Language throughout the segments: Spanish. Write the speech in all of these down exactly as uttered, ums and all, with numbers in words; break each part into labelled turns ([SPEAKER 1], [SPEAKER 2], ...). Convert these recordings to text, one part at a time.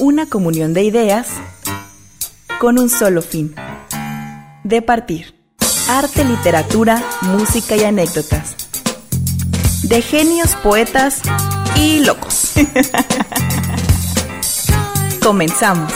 [SPEAKER 1] Una comunión de ideas con un solo fin: de partir. Arte, literatura, música y anécdotas. De genios, poetas y locos. Comenzamos.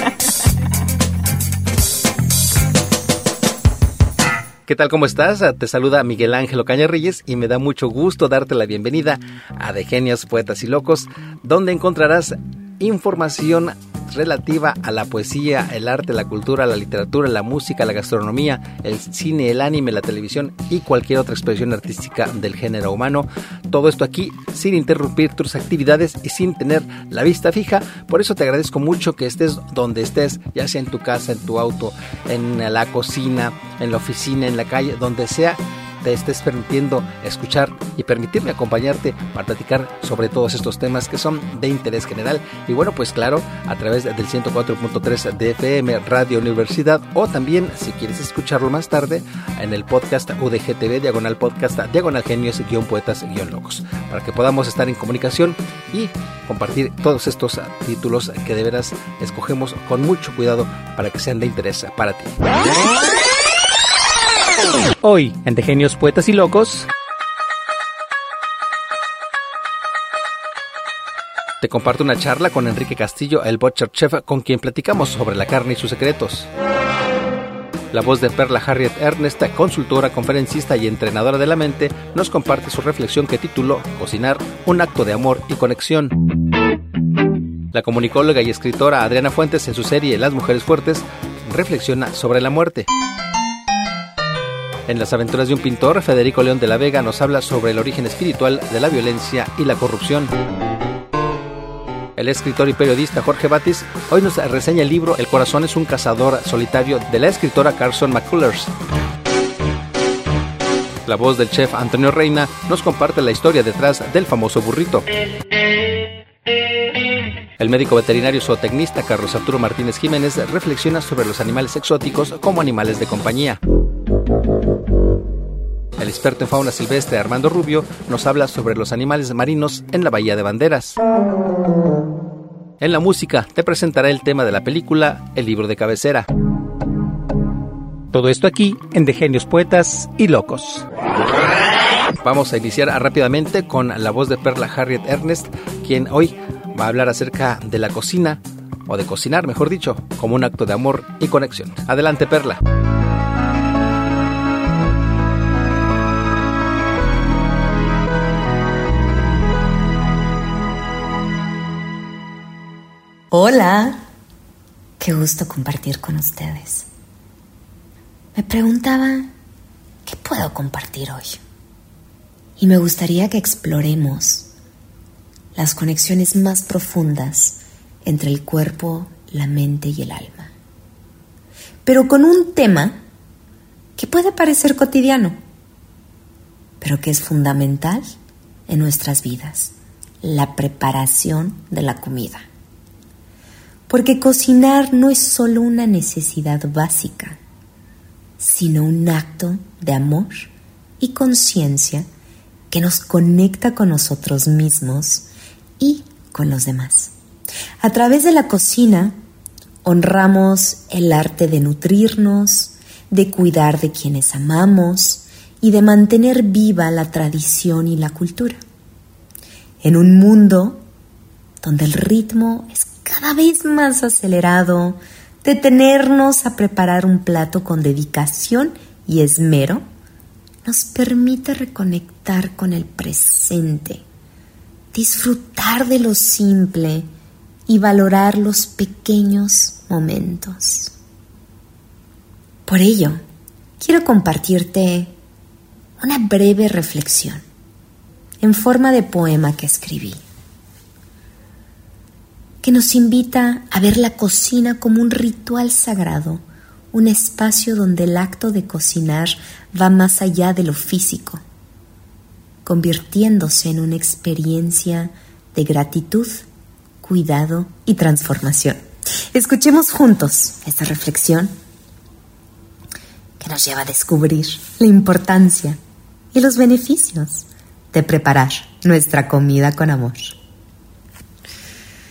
[SPEAKER 2] ¿Qué tal? ¿Cómo estás? Te saluda Miguel Ángel Ocaña Reyes y me da mucho gusto darte la bienvenida a De Genios, Poetas y Locos, donde encontrarás información relativa a la poesía, el arte, la cultura, la literatura, la música, la gastronomía, el cine, el anime, la televisión y cualquier otra expresión artística del género humano. Todo esto aquí sin interrumpir tus actividades y sin tener la vista fija. Por eso te agradezco mucho que estés donde estés, ya sea en tu casa, en tu auto, en la cocina, en la oficina, en la calle, donde sea te estés permitiendo escuchar y permitirme acompañarte para platicar sobre todos estos temas que son de interés general. Y bueno, pues claro, a través del ciento cuatro punto tres de F M Radio Universidad, o también si quieres escucharlo más tarde en el podcast U D G T V, diagonal podcast, diagonal genios, guión poetas, guión locos, para que podamos estar en comunicación y compartir todos estos títulos que de veras escogemos con mucho cuidado para que sean de interés para ti. Hoy, en De Genios, Poetas y Locos, te comparto una charla con Enrique Castillo, el Butcher Chef, con quien platicamos sobre la carne y sus secretos. La voz de Perla Harriet Ernest, consultora, conferencista y entrenadora de la mente, nos comparte su reflexión que tituló Cocinar, un acto de amor y conexión. La comunicóloga y escritora Adriana Fuentes, en su serie Las Mujeres Fuertes, reflexiona sobre la muerte. En Las aventuras de un pintor, Federico León de la Vega nos habla sobre el origen espiritual de la violencia y la corrupción. El escritor y periodista Jorge Batis hoy nos reseña el libro El corazón es un cazador solitario de la escritora Carson McCullers. La voz del chef Antonio Reina nos comparte la historia detrás del famoso burrito. El médico veterinario zootecnista Carlos Arturo Martínez Jiménez reflexiona sobre los animales exóticos como animales de compañía. El experto en fauna silvestre Armando Rubio nos habla sobre los animales marinos en la Bahía de Banderas. En la música te presentará el tema de la película El libro de cabecera. Todo esto aquí en De Genios, Poetas y Locos. Vamos a iniciar rápidamente con la voz de Perla Harriet Ernest, quien hoy va a hablar acerca de la cocina, o de cocinar, mejor dicho, como un acto de amor y conexión. Adelante, Perla.
[SPEAKER 3] Hola, qué gusto compartir con ustedes. Me preguntaba, ¿qué puedo compartir hoy? Y me gustaría que exploremos las conexiones más profundas entre el cuerpo, la mente y el alma. Pero con un tema que puede parecer cotidiano, pero que es fundamental en nuestras vidas: la preparación de la comida. Porque cocinar no es solo una necesidad básica, sino un acto de amor y conciencia que nos conecta con nosotros mismos y con los demás. A través de la cocina honramos el arte de nutrirnos, de cuidar de quienes amamos y de mantener viva la tradición y la cultura. En un mundo donde el ritmo es cada vez más acelerado, detenernos a preparar un plato con dedicación y esmero nos permite reconectar con el presente, disfrutar de lo simple y valorar los pequeños momentos. Por ello, quiero compartirte una breve reflexión en forma de poema que escribí, que nos invita a ver la cocina como un ritual sagrado, un espacio donde el acto de cocinar va más allá de lo físico, convirtiéndose en una experiencia de gratitud, cuidado y transformación. Escuchemos juntos esta reflexión que nos lleva a descubrir la importancia y los beneficios de preparar nuestra comida con amor.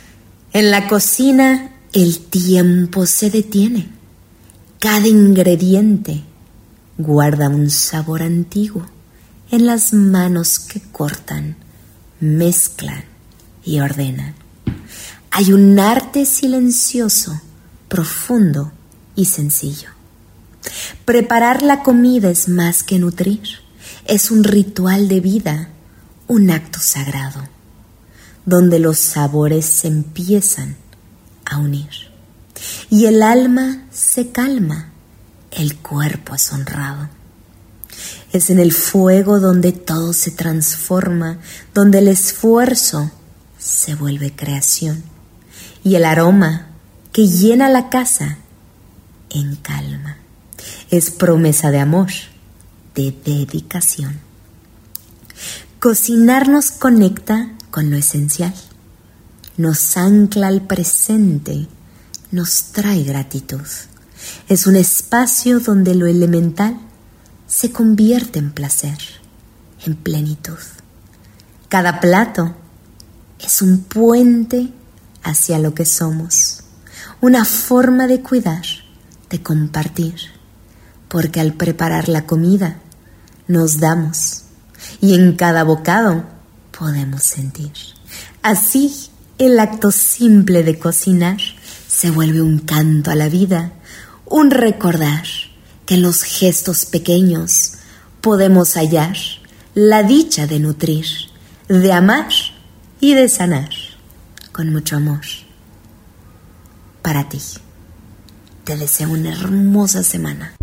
[SPEAKER 3] En la cocina el tiempo se detiene. Cada ingrediente guarda un sabor antiguo en las manos que cortan, mezclan y ordenan. Hay un arte silencioso, profundo y sencillo. Preparar la comida es más que nutrir, es un ritual de vida, un acto sagrado, donde los sabores se empiezan a unir y el alma se calma, el cuerpo es honrado. Es en el fuego donde todo se transforma, donde el esfuerzo se vuelve creación y el aroma que llena la casa en calma. Es promesa de amor, de dedicación. Cocinar nos conecta con lo esencial, nos ancla al presente, nos trae gratitud. Es un espacio donde lo elemental se convierte en placer, en plenitud. Cada plato es un puente hacia lo que somos, una forma de cuidar, de compartir, porque al preparar la comida nos damos y en cada bocado podemos sentir. Así, el acto simple de cocinar se vuelve un canto a la vida, un recordar que en los gestos pequeños podemos hallar la dicha de nutrir, de amar y de sanar con mucho amor. Para ti, te deseo una hermosa semana.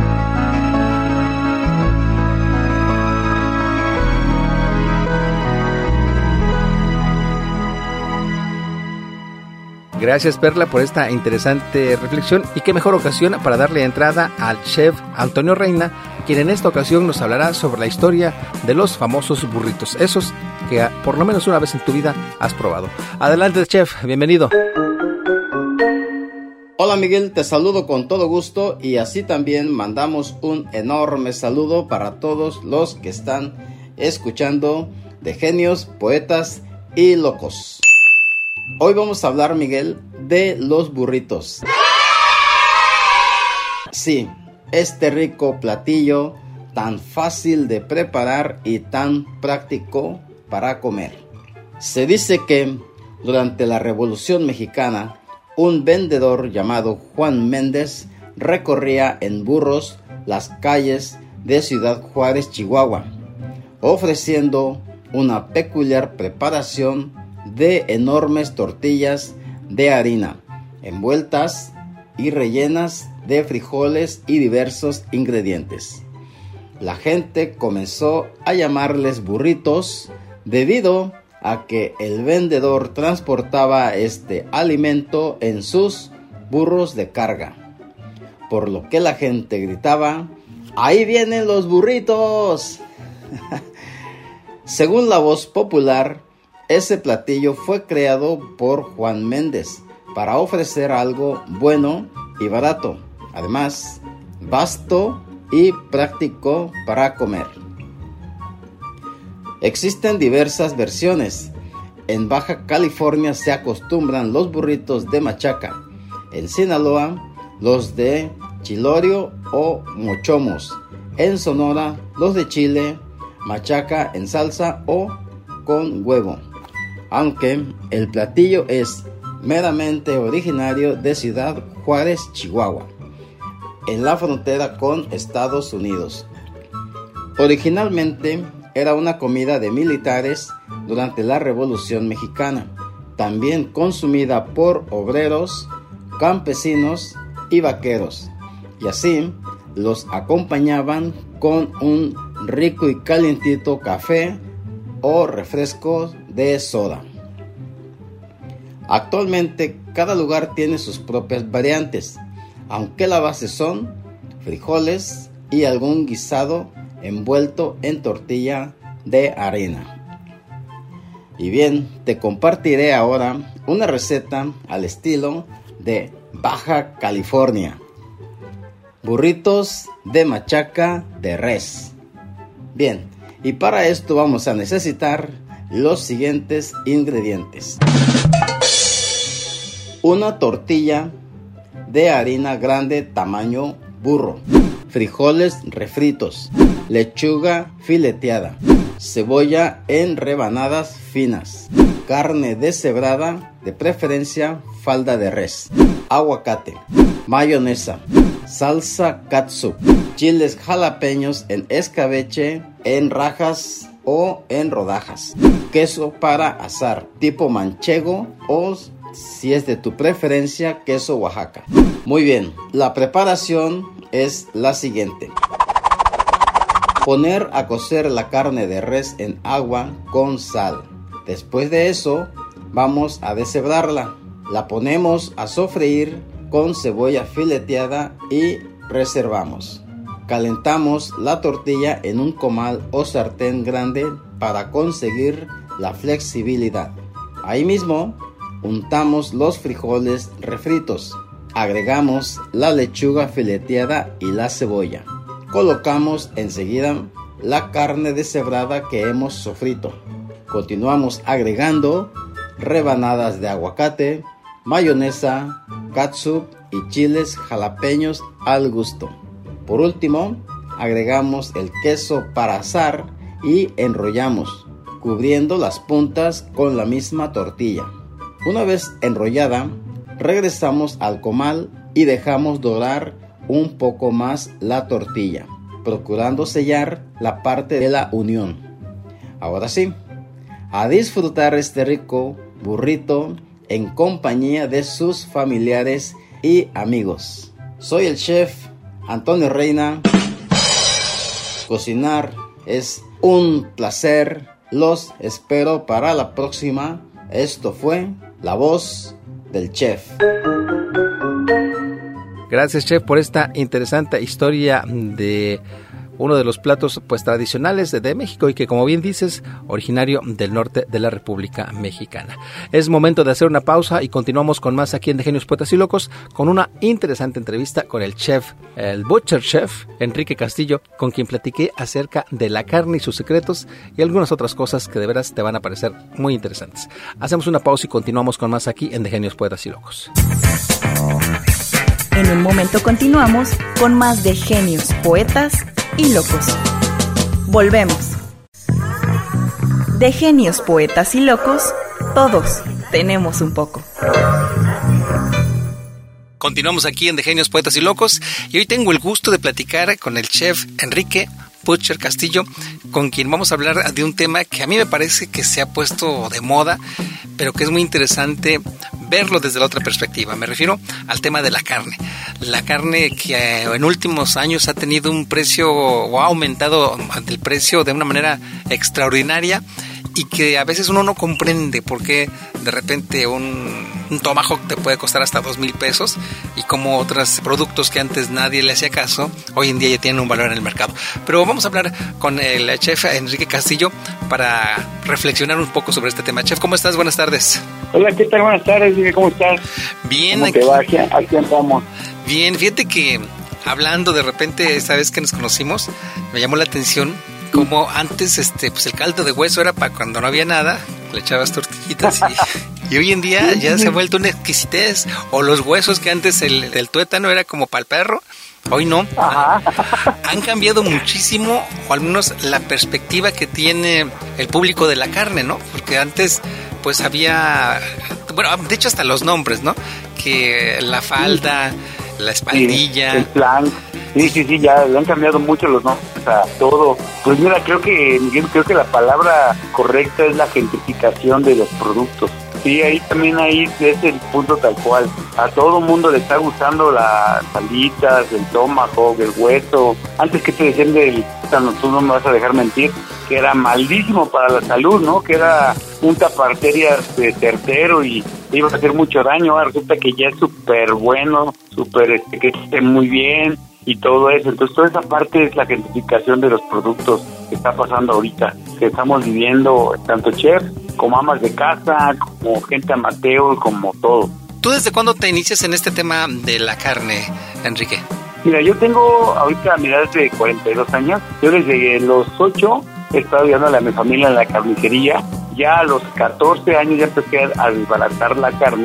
[SPEAKER 2] Gracias, Perla, por esta interesante reflexión y qué mejor ocasión para darle entrada al chef Antonio Reina, quien en esta ocasión nos hablará sobre la historia de los famosos burritos, esos que por lo menos una vez en tu vida has probado. Adelante, chef, bienvenido.
[SPEAKER 4] Hola Miguel, te saludo con todo gusto y así también mandamos un enorme saludo para todos los que están escuchando de Genios, Poetas y Locos. Hoy vamos a hablar, Miguel, de los burritos. Sí, este rico platillo tan fácil de preparar y tan práctico para comer. Se dice que durante la Revolución Mexicana, un vendedor llamado Juan Méndez recorría en burros las calles de Ciudad Juárez, Chihuahua, ofreciendo una peculiar preparación de enormes tortillas de harina, envueltas y rellenas de frijoles y diversos ingredientes. La gente comenzó a llamarles burritos debido a que el vendedor transportaba este alimento en sus burros de carga, por lo que la gente gritaba: ¡ahí vienen los burritos! Según la voz popular, ese platillo fue creado por Juan Méndez para ofrecer algo bueno y barato, además vasto y práctico para comer. Existen diversas versiones. En Baja California se acostumbran los burritos de machaca. En Sinaloa, los de chilorio o mochomos. En Sonora, los de chile, machaca en salsa o con huevo. Aunque el platillo es meramente originario de Ciudad Juárez, Chihuahua, en la frontera con Estados Unidos. Originalmente era una comida de militares durante la Revolución Mexicana, también consumida por obreros, campesinos y vaqueros, y así los acompañaban con un rico y calientito café o refresco de soda. Actualmente cada lugar tiene sus propias variantes, aunque la base son frijoles y algún guisado envuelto en tortilla de harina. Y bien, te compartiré ahora una receta al estilo de Baja California. Burritos de machaca de res. Bien, y para esto vamos a necesitar los siguientes ingredientes: una tortilla de harina grande tamaño burro, frijoles refritos, lechuga fileteada, cebolla en rebanadas finas, carne deshebrada, de preferencia falda de res, aguacate, mayonesa, salsa catsup, chiles jalapeños en escabeche, en rajas o en rodajas, queso para asar tipo manchego o, si es de tu preferencia, queso Oaxaca. Muy bien, la preparación es la siguiente. Poner a cocer la carne de res en agua con sal. Después de eso, vamos a deshebrarla. La ponemos a sofreír con cebolla fileteada y reservamos. Calentamos la tortilla en un comal o sartén grande para conseguir la flexibilidad. Ahí mismo, untamos los frijoles refritos. Agregamos la lechuga fileteada y la cebolla. Colocamos enseguida la carne deshebrada que hemos sofrito. Continuamos agregando rebanadas de aguacate, mayonesa, catsup y chiles jalapeños al gusto. Por último, agregamos el queso para asar y enrollamos, cubriendo las puntas con la misma tortilla. Una vez enrollada, regresamos al comal y dejamos dorar un poco más la tortilla, procurando sellar la parte de la unión. Ahora sí, a disfrutar este rico burrito en compañía de sus familiares y amigos. Soy el chef Antonio Reina. Cocinar es un placer. Los espero para la próxima. Esto fue La Voz del Chef.
[SPEAKER 2] Gracias, chef, por esta interesante historia de uno de los platos pues tradicionales de, de México y que, como bien dices, originario del norte de la República Mexicana. Es momento de hacer una pausa y continuamos con más aquí en De Genios, Poetas y Locos, con una interesante entrevista con el chef, el butcher chef Enrique Castillo, con quien platiqué acerca de la carne y sus secretos y algunas otras cosas que de veras te van a parecer muy interesantes. Hacemos una pausa y continuamos con más aquí en De Genios, Poetas y Locos.
[SPEAKER 1] En un momento continuamos con más de Genios, Poetas y Locos. Volvemos. De Genios, Poetas y Locos, todos tenemos un poco.
[SPEAKER 2] Continuamos aquí en De Genios, Poetas y Locos y hoy tengo el gusto de platicar con el chef Enrique Butcher Castillo, con quien vamos a hablar de un tema que a mí me parece que se ha puesto de moda, pero que es muy interesante verlo desde la otra perspectiva. Me refiero al tema de la carne. La carne que en últimos años ha tenido un precio o ha aumentado el precio de una manera extraordinaria y que a veces uno no comprende por qué de repente un, un tomahawk te puede costar hasta dos mil pesos y como otros productos que antes nadie le hacía caso, hoy en día ya tienen un valor en el mercado. Pero vamos a hablar con el chef Enrique Castillo para reflexionar un poco sobre este tema. Chef, ¿cómo estás? Buenas tardes.
[SPEAKER 5] Hola, ¿qué tal? Buenas tardes, ¿cómo estás?
[SPEAKER 2] Bien.
[SPEAKER 5] ¿Cómo te va? Aquí, aquí andamos.
[SPEAKER 2] Bien, fíjate que hablando de repente, esta vez que nos conocimos, me llamó la atención como antes este pues el caldo de hueso era para cuando no había nada, le echabas tortillitas y, y hoy en día ya se ha vuelto una exquisitez. O los huesos que antes el, el tuétano era como para el perro, hoy no. Han, han cambiado muchísimo, o al menos la perspectiva que tiene el público de la carne, ¿no? Porque antes pues había, bueno, de hecho hasta los nombres, ¿no? Que la falda, la espaldilla,
[SPEAKER 5] sí, el flan. Sí, sí, sí, ya le han cambiado mucho los nombres a todo. Pues mira, creo que, Miguel, creo que la palabra correcta es la gentrificación de los productos. Sí, ahí también ahí es el punto tal cual. A todo mundo le está gustando las alitas, el tomahawk, el hueso. Antes que te decían del, tú no me vas a dejar mentir, que era malísimo para la salud, ¿no? Que era un taparterias de tercero y iba a hacer mucho daño. Ahora resulta que ya es súper bueno, súper, este, que esté muy bien y todo eso. Entonces toda esa parte es la gentrificación de los productos que está pasando ahorita, que estamos viviendo tanto chefs como amas de casa, como gente amateur, como todo.
[SPEAKER 2] ¿Tú desde cuándo te inicias en este tema de la carne, Enrique?
[SPEAKER 5] Mira, yo tengo ahorita a mi edad de cuarenta y dos años. Yo desde los ocho he estado ayudándole a mi familia en la carnicería. Ya a los catorce años ya empecé a desbaratar la carne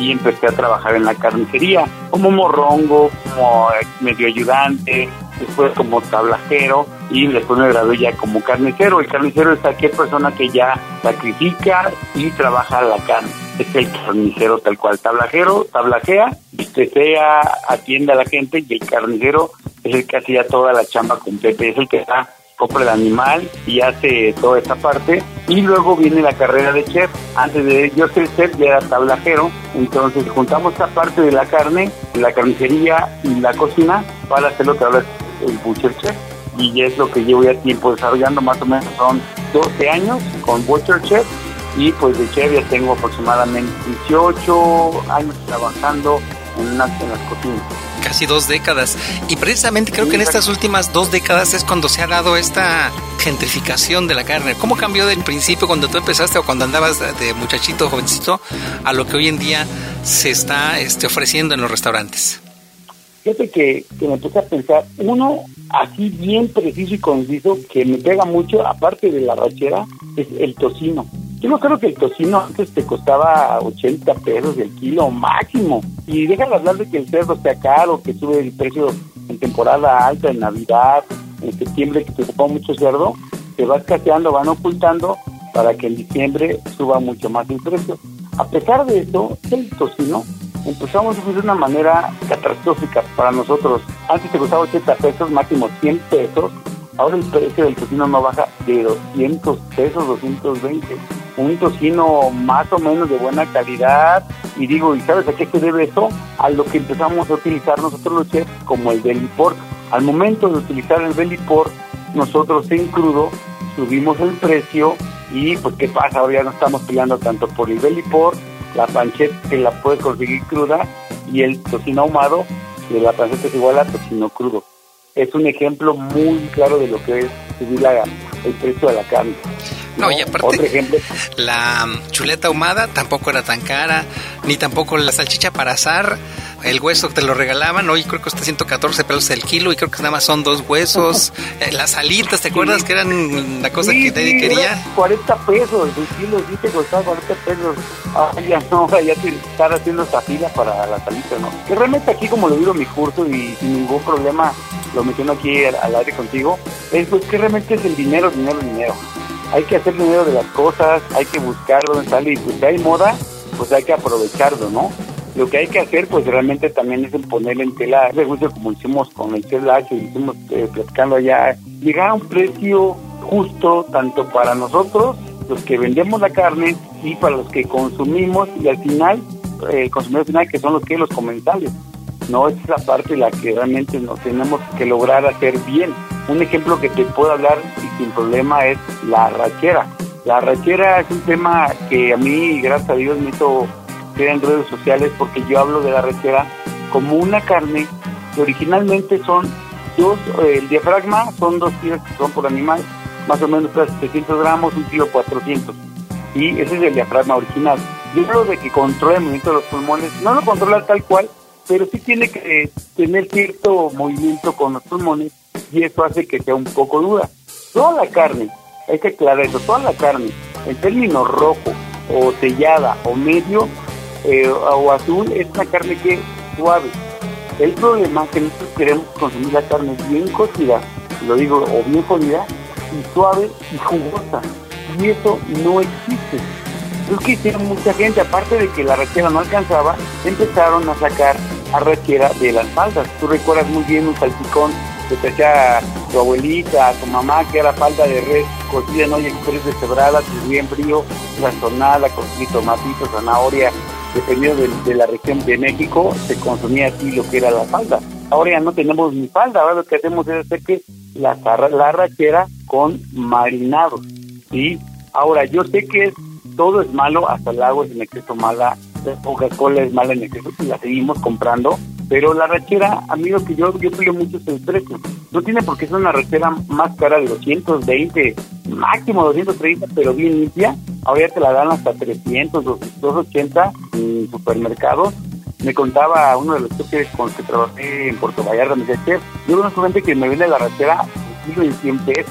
[SPEAKER 5] y empecé a trabajar en la carnicería, como morrongo, como medio ayudante, después como tablajero, y después me gradué ya como carnicero. El carnicero es aquella persona que ya sacrifica y trabaja la carne. Es el carnicero tal cual. Tablajero, tablajea, vistecea, atiende a la gente, y el carnicero es el que hacía toda la chamba completa, es el que está, compra el animal y hace toda esa parte. Y luego viene la carrera de chef. Antes de yo ser chef ya era tablajero, entonces juntamos esta parte de la carne, la carnicería y la cocina para hacer lo que ahora es el butcher chef. Y es lo que llevo ya tiempo desarrollando, más o menos son doce años con butcher chef, y pues de chef ya tengo aproximadamente dieciocho años trabajando en, una, en las cocinas.
[SPEAKER 2] Casi dos décadas. Y precisamente creo que en estas últimas dos décadas es cuando se ha dado esta gentrificación de la carne. ¿Cómo cambió del principio cuando tú empezaste o cuando andabas de muchachito, jovencito, a lo que hoy en día se está este, ofreciendo en los restaurantes?
[SPEAKER 5] Fíjate que, que me puse a pensar, uno así bien preciso y conciso, que me pega mucho, aparte de la rachera, es el tocino. Yo no creo que el tocino antes te costaba ochenta pesos el kilo máximo. Y deja de hablar de que el cerdo sea caro, que sube el precio en temporada alta, en Navidad, en septiembre, que te ocupa mucho cerdo, te va escaseando, van ocultando para que en diciembre suba mucho más el precio. A pesar de eso, el tocino empezamos a sufrir de una manera catastrófica para nosotros. Antes te costaba ochenta pesos, máximo cien pesos. Ahora el precio del tocino no baja de doscientos pesos, doscientos veinte. Un tocino más o menos de buena calidad. Y digo, ¿y sabes a qué se debe eso? A lo que empezamos a utilizar nosotros los chefs como el belly pork. Al momento de utilizar el belly pork, nosotros en crudo subimos el precio y pues ¿qué pasa? Ahora ya no estamos peleando tanto por el belly pork, la panceta que la puedes conseguir cruda, y el tocino ahumado, que la panceta es igual a tocino crudo. Es un ejemplo muy claro de lo que es subir la, el precio de la carne.
[SPEAKER 2] No, ¿no? Y aparte, otro ejemplo, la chuleta ahumada tampoco era tan cara, ni tampoco la salchicha para asar. El hueso te lo regalaban, hoy creo que cuesta ciento catorce pesos el kilo, y creo que nada más son dos huesos. Las alitas, ¿te acuerdas sí. que eran la cosa sí, que nadie sí, quería?
[SPEAKER 5] cuarenta pesos el kilo, sí te costaba cuarenta pesos. Ah, ya no, ya te estar haciendo esta fila para las alitas, ¿no? Que realmente aquí, como lo digo en mi curso y sin ningún problema, lo menciono aquí al, al aire contigo, es pues que realmente es el dinero, dinero, dinero. Hay que hacer dinero de las cosas, hay que buscar dónde sale, y pues si hay moda, pues hay que aprovecharlo, ¿no? Lo que hay que hacer, pues realmente también es el ponerle en tela de juicio, como hicimos con el Chef Lacho y hicimos eh, platicando allá, llegar a un precio justo, tanto para nosotros, los que vendemos la carne, y para los que consumimos, y al final, el eh, consumidor final, que son los que los comensales. No, esa es la parte en la que realmente nos tenemos que lograr hacer bien. Un ejemplo que te puedo hablar y sin problema es la arrachera. La arrachera es un tema que a mí, gracias a Dios, me hizo en redes sociales, porque yo hablo de la arrachera como una carne que originalmente son dos, eh, el diafragma son dos kilos que son por animal, más o menos setecientos gramos, un kilo cuatrocientos, y ese es el diafragma original. Yo hablo de que controla el movimiento de los pulmones, no lo controla tal cual, pero sí tiene que eh, tener cierto movimiento con los pulmones, y eso hace que sea un poco dura. Toda la carne, hay que aclarar eso, toda la carne, en términos rojo, o sellada, o medio, Eh, o azul, es una carne que es suave. El problema es que nosotros queremos consumir la carne bien cocida, lo digo, o bien jodida, y suave y jugosa, y eso no existe. Es que hicieron mucha gente, aparte de que la arrachera no alcanzaba, empezaron a sacar arrachera de las faldas. Tú recuerdas muy bien un salpicón que te hacía tu abuelita, tu mamá, que era falda de res cocida en olla express deshebrada, bien frío, sazonada, con tomatito, zanahoria, dependiendo de, de la región de México, se consumía así lo que era la falda. Ahora ya no tenemos ni falda, ahora lo que hacemos es hacer que la, la arrachera con marinados, ¿sí? Ahora, yo sé que todo es malo, hasta el agua es en exceso mala, la Coca-Cola es mala en exceso, y la seguimos comprando, pero la arrachera, amigo, que yo yo pido mucho es el precio. No tiene por qué ser una arrachera más cara de doscientos veinte, máximo doscientos treinta, pero bien limpia. Ahora ya te la dan hasta trescientos, doscientos ochenta en supermercados. Me contaba uno de los chefs con los que trabajé en Puerto Vallarta, me decía, chef, yo conozco gente que me vende la arrachera en cien pesos.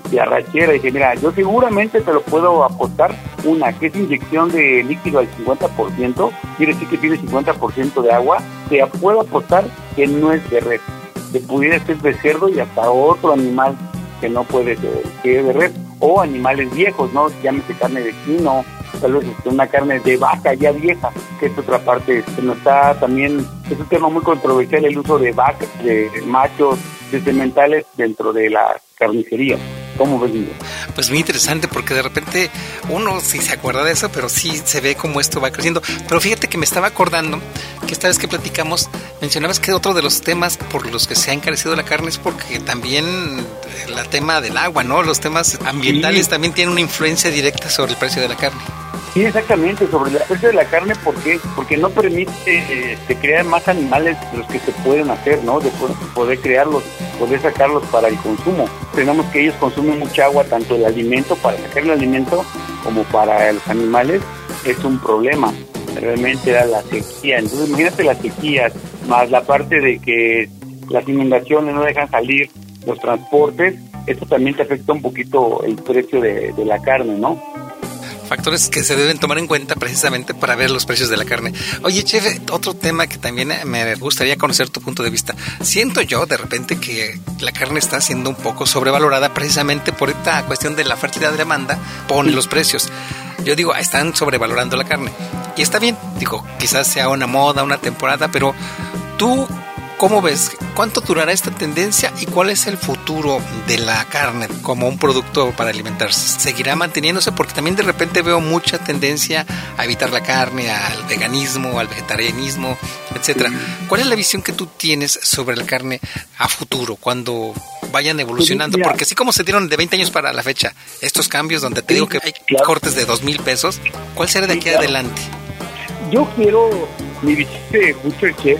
[SPEAKER 5] de arrachera. Y dije, mira, yo seguramente te lo puedo apostar. Una, que es inyección de líquido al cincuenta por ciento, quiere decir que tiene cincuenta por ciento de agua. Te puedo apostar que no es de res, que pudiera ser de cerdo y hasta otro animal que no puede ser, que es de res, o animales viejos, ¿no? Llámese carne de quino, tal vez una carne de vaca ya vieja, que es otra parte, que no está también, es un tema muy controversial el uso de vacas, de machos, de sementales dentro de la carnicería. ¿Cómo ves, Miguel?
[SPEAKER 2] Pues muy interesante, porque de repente uno sí se acuerda de eso, pero sí se ve cómo esto va creciendo. Pero fíjate que me estaba acordando que esta vez que platicamos, mencionabas que otro de los temas por los que se ha encarecido la carne es porque también el tema del agua, ¿no? Los temas ambientales sí. También tienen una influencia directa sobre el precio de la carne.
[SPEAKER 5] Sí, exactamente, sobre el precio de la carne, ¿por qué? Porque no permite eh, que crear más animales de los que se pueden hacer, ¿no? De poder crearlos, poder sacarlos para el consumo. Tenemos que ellos consumen mucha agua, tanto el alimento, para sacar el alimento, como para los animales, es un problema. Realmente era la sequía. Entonces, imagínate las sequías, más la parte de que las inundaciones no dejan salir los transportes, esto también te afecta un poquito el precio de, de la carne, ¿no?
[SPEAKER 2] Factores que se deben tomar en cuenta precisamente para ver los precios de la carne. Oye, chef, otro tema que también me gustaría conocer tu punto de vista. Siento yo de repente que la carne está siendo un poco sobrevalorada precisamente por esta cuestión de la oferta y la demanda, pone los precios. Yo digo, están sobrevalorando la carne. Y está bien, digo, quizás sea una moda, una temporada, pero tú, ¿cómo ves? ¿Cuánto durará esta tendencia y cuál es el futuro de la carne como un producto para alimentarse? ¿Seguirá manteniéndose? Porque también de repente veo mucha tendencia a evitar la carne, al veganismo, al vegetarianismo, etcétera. ¿Cuál es la visión que tú tienes sobre la carne a futuro, cuando vayan evolucionando? Porque así como se dieron de veinte años para la fecha estos cambios donde te digo que hay cortes de dos mil pesos, ¿cuál será de aquí adelante?
[SPEAKER 5] Yo quiero, mi visión de Butcher Chef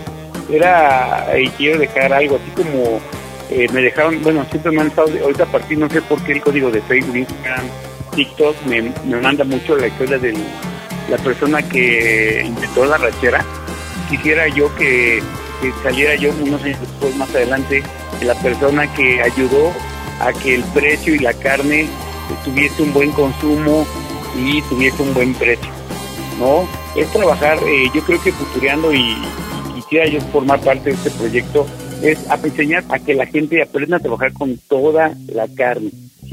[SPEAKER 5] era, y quiero dejar algo así como eh, me dejaron, bueno, siempre me han estado, ahorita a partir, no sé por qué el código de Facebook, Instagram, TikTok me, me manda mucho la historia de la persona que inventó la arrachera. Quisiera yo que, que saliera yo unos años después, más adelante, de la persona que ayudó a que el precio y la carne tuviese un buen consumo y tuviese un buen precio, ¿no? Es trabajar, eh, yo creo que futureando y quisiera yo formar parte de este proyecto, es a enseñar a que la gente aprenda a trabajar con toda la carne.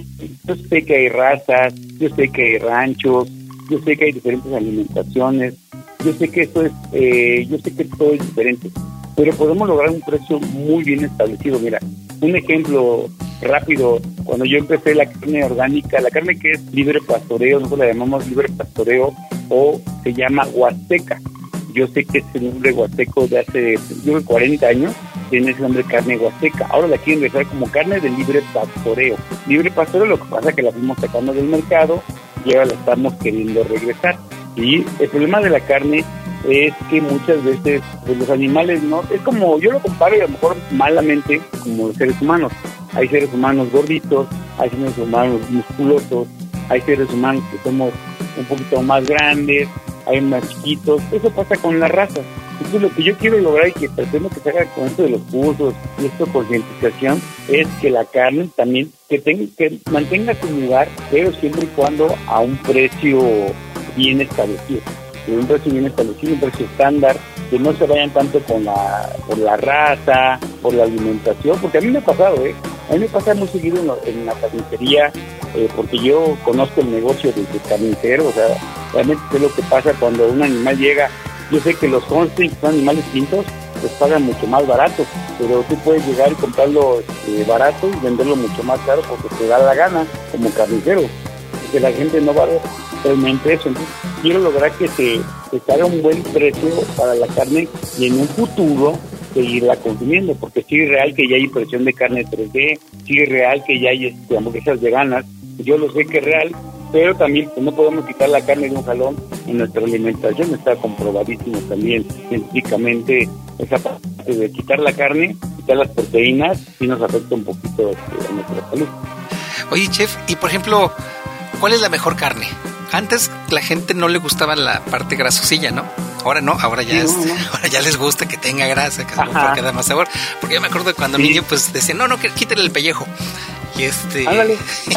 [SPEAKER 5] Yo sé que hay razas, yo sé que hay ranchos, yo sé que hay diferentes alimentaciones, yo sé que esto es, eh, yo sé que todo es diferente, pero podemos lograr un precio muy bien establecido. Mira, un ejemplo rápido, cuando yo empecé la carne orgánica, la carne que es libre pastoreo, nosotros la llamamos libre pastoreo o se llama huasteca. Yo sé que es el nombre huasteco de hace, yo creo, cuarenta años, tiene ese nombre carne huasteca. Ahora la quieren dejar como carne de libre pastoreo. Libre pastoreo, lo que pasa es que la fuimos sacando del mercado y ahora la estamos queriendo regresar. Y el problema de la carne es que muchas veces pues, los animales, no, es como, yo lo comparo y a lo mejor malamente como los seres humanos. Hay seres humanos gorditos, hay seres humanos musculosos, hay seres humanos que somos un poquito más grandes, hay más chiquitos. Eso pasa con las razas. Entonces lo que yo quiero lograr y que pretendo que se haga con esto de los cursos y esta concientización es que la carne también que, tenga, que mantenga su lugar, pero siempre y cuando a un precio bien establecido, un precio bien establecido, un precio estándar, que no se vayan tanto con la por la raza, por la alimentación, porque a mí me ha pasado, ¿eh? A mí me pasa muy seguido en, lo, en la carnicería, eh, porque yo conozco el negocio del carnicero, o sea, realmente sé lo que pasa cuando un animal llega. Yo sé que los Holstein, que son animales pintos, pues pagan mucho más barato, pero tú puedes llegar y comprarlo eh, barato y venderlo mucho más caro porque te da la gana como carnicero, porque la gente no va a ver realmente eso. Entonces quiero lograr que se, que se haga un buen precio para la carne y en un futuro seguirla consumiendo, porque sí es real que ya hay impresión de carne tres D, sí es real que ya hay este, hamburguesas veganas, yo lo sé que es real, pero también pues, no podemos quitar la carne de un jalón en nuestra alimentación. Está comprobadísimo también científicamente esa parte de quitar la carne, quitar las proteínas, sí nos afecta un poquito este, a nuestra salud.
[SPEAKER 2] Oye, chef, y por ejemplo, ¿cuál es la mejor carne? Antes la gente no le gustaba la parte grasosilla, ¿no? Ahora no, ahora ya, sí, es, no, no. ahora ya les gusta que tenga grasa, que porque da más sabor. Porque yo me acuerdo de cuando sí. niño pues decían, no, no, quítale el pellejo. Y este...
[SPEAKER 5] Ándale.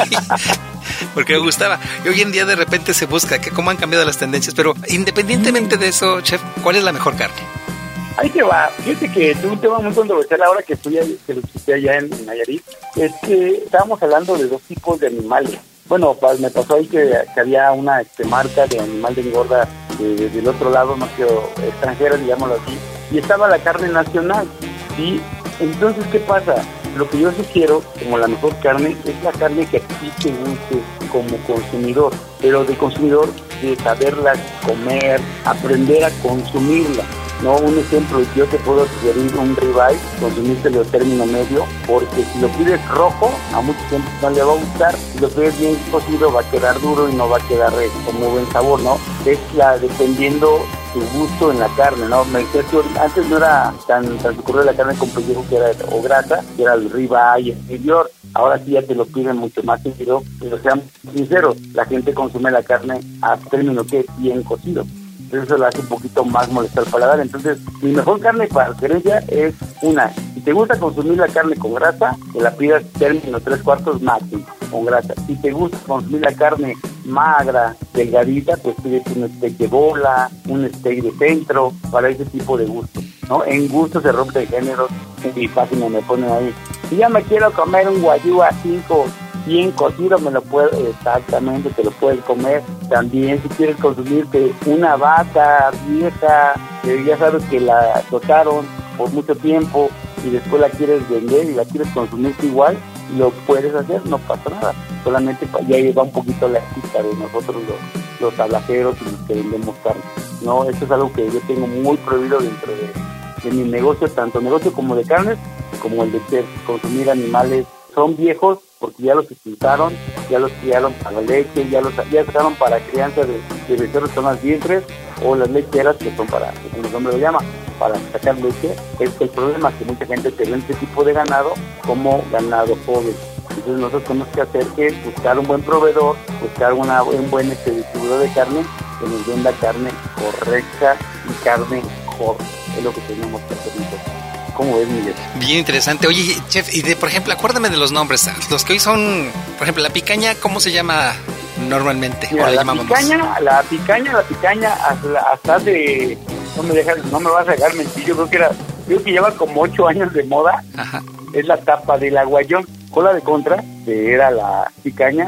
[SPEAKER 2] Porque me gustaba. Y hoy en día de repente se busca que cómo han cambiado las tendencias, pero independientemente de eso, chef, ¿cuál es la mejor carne?
[SPEAKER 5] Ahí te va. Fíjate que es un tema muy controversial ahora que estoy ahí, que lo escuché allá en, en Nayarit. Es que estábamos hablando de dos tipos de animales. Bueno, pues me pasó ahí que, que había una este, marca de animal de engorda de, del otro lado, no sé, extranjera, digámoslo así, y estaba la carne nacional. Y entonces, ¿qué pasa? Lo que yo sugiero como la mejor carne es la carne que a ti te guste como consumidor, pero de consumidor de saberla comer, aprender a consumirla. No, un ejemplo, yo te puedo sugerir un ribeye, consumírselo de término medio, porque si lo pides rojo, a mucha gente no le va a gustar. Si lo pides bien cocido, va a quedar duro y no va a quedar eh, con muy buen sabor, ¿no? Es la, dependiendo tu gusto en la carne, ¿no? Me decía que antes no era tan, tan recurrente la carne con pellejo que era o grasa, que era el ribeye exterior. Ahora sí ya te lo piden mucho más seguido, pero seamos sinceros, la gente consume la carne a término que bien cocido. Entonces eso lo hace un poquito más molesto al paladar. Entonces, mi mejor carne para referencia es una. Si te gusta consumir la carne con grasa, que la pidas término tres cuartos máximo con grasa. Si te gusta consumir la carne magra, delgadita, pues pides un steak de bola, un steak de centro, para ese tipo de gusto, ¿no? En gusto se rompe de géneros. En mi página me ponen ahí, si ya me quiero comer un guayú a cinco bien cocido, me lo puedo, exactamente, te lo puedes comer. También si quieres consumirte una vaca vieja, que ya sabes que la dotaron por mucho tiempo y después la quieres vender y la quieres consumirte igual, lo puedes hacer, no pasa nada. Solamente ya lleva un poquito la ética de nosotros los, los tablajeros y los que vendemos carne, ¿no? Esto es algo que yo tengo muy prohibido dentro de, de mi negocio, tanto negocio como de carnes, como el de ser, consumir animales. Son viejos porque ya los expulsaron, ya los criaron para leche, ya los ya sacaron para crianza de, de becerros que son las vientres, o las lecheras que son para, como el nombre lo llama, para sacar leche. Es el problema que mucha gente te ve este tipo de ganado como ganado joven. Entonces nosotros tenemos que hacer que buscar un buen proveedor, buscar una, un buen este, distribuidor de carne que nos venda carne correcta y carne joven. Es lo que tenemos que hacer nosotros. ¿Cómo es, Miguel?
[SPEAKER 2] Bien interesante. Oye, chef, y de, por ejemplo, acuérdame de los nombres. Los que hoy son, por ejemplo, la picaña, ¿cómo se llama normalmente?
[SPEAKER 5] Mira, la,
[SPEAKER 2] llamamos?
[SPEAKER 5] picaña, la picaña, la picaña, hasta, hasta de... No me dejas, no me vas a dejar mentir, yo creo que era... Creo que lleva como ocho años de moda.
[SPEAKER 2] Ajá.
[SPEAKER 5] Es la tapa del aguayón. Cola de contra, que era la picaña,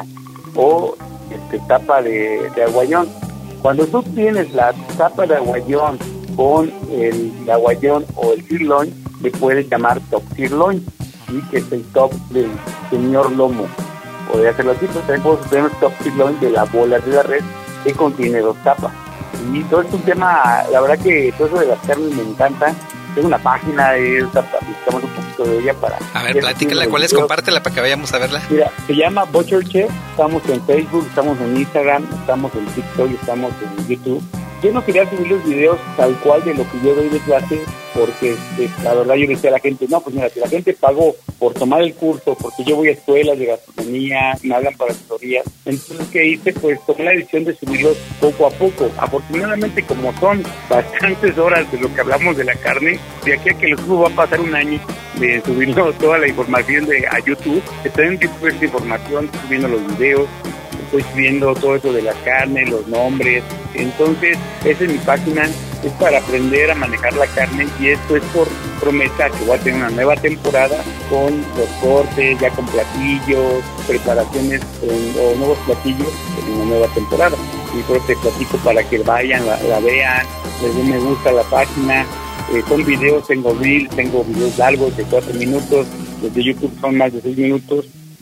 [SPEAKER 5] o este, tapa de, de aguayón. Cuando tú tienes la tapa de aguayón con el aguayón o el sirloin, le puedes llamar top sirloin, ¿sí? Que es el top del señor lomo. Podría hacerlo así, pero también podemos tener top sirloin de la bola de la red, que contiene dos tapas. Y todo es un tema, la verdad que todo eso de las carnes me encanta. Tengo una página, de esta, buscamos un poquito de ella para...
[SPEAKER 2] A ver, platícala, ¿cuál es? Compártela para que vayamos a verla.
[SPEAKER 5] Mira, se llama Butcher Chef, estamos en Facebook, estamos en Instagram, estamos en TikTok, estamos en YouTube. Yo no quería subir los videos tal cual de lo que yo doy de clase, porque este, la verdad yo decía a la gente, no, pues mira, si la gente pagó por tomar el curso, porque yo voy a escuelas de gastronomía, me hablan para asesorías, entonces ¿qué hice? Pues tomé la decisión de subirlos poco a poco. Afortunadamente, como son bastantes horas de lo que hablamos de la carne, de aquí a que lo subo va a pasar un año de subirlo toda la información de a YouTube. Estoy en YouTube esta información, subiendo los videos, estoy subiendo todo eso de la carne, los nombres. Entonces, esa es mi página, es para aprender a manejar la carne, y esto es por promesa que voy a tener una nueva temporada con los cortes, ya con platillos, preparaciones en, o nuevos platillos en una nueva temporada. Y por eso te platico para que vayan, la, la vean, les den me gusta a la página. Eh, son videos, tengo reels, tengo videos largos de cuatro minutos, los de YouTube son más de seis minutos.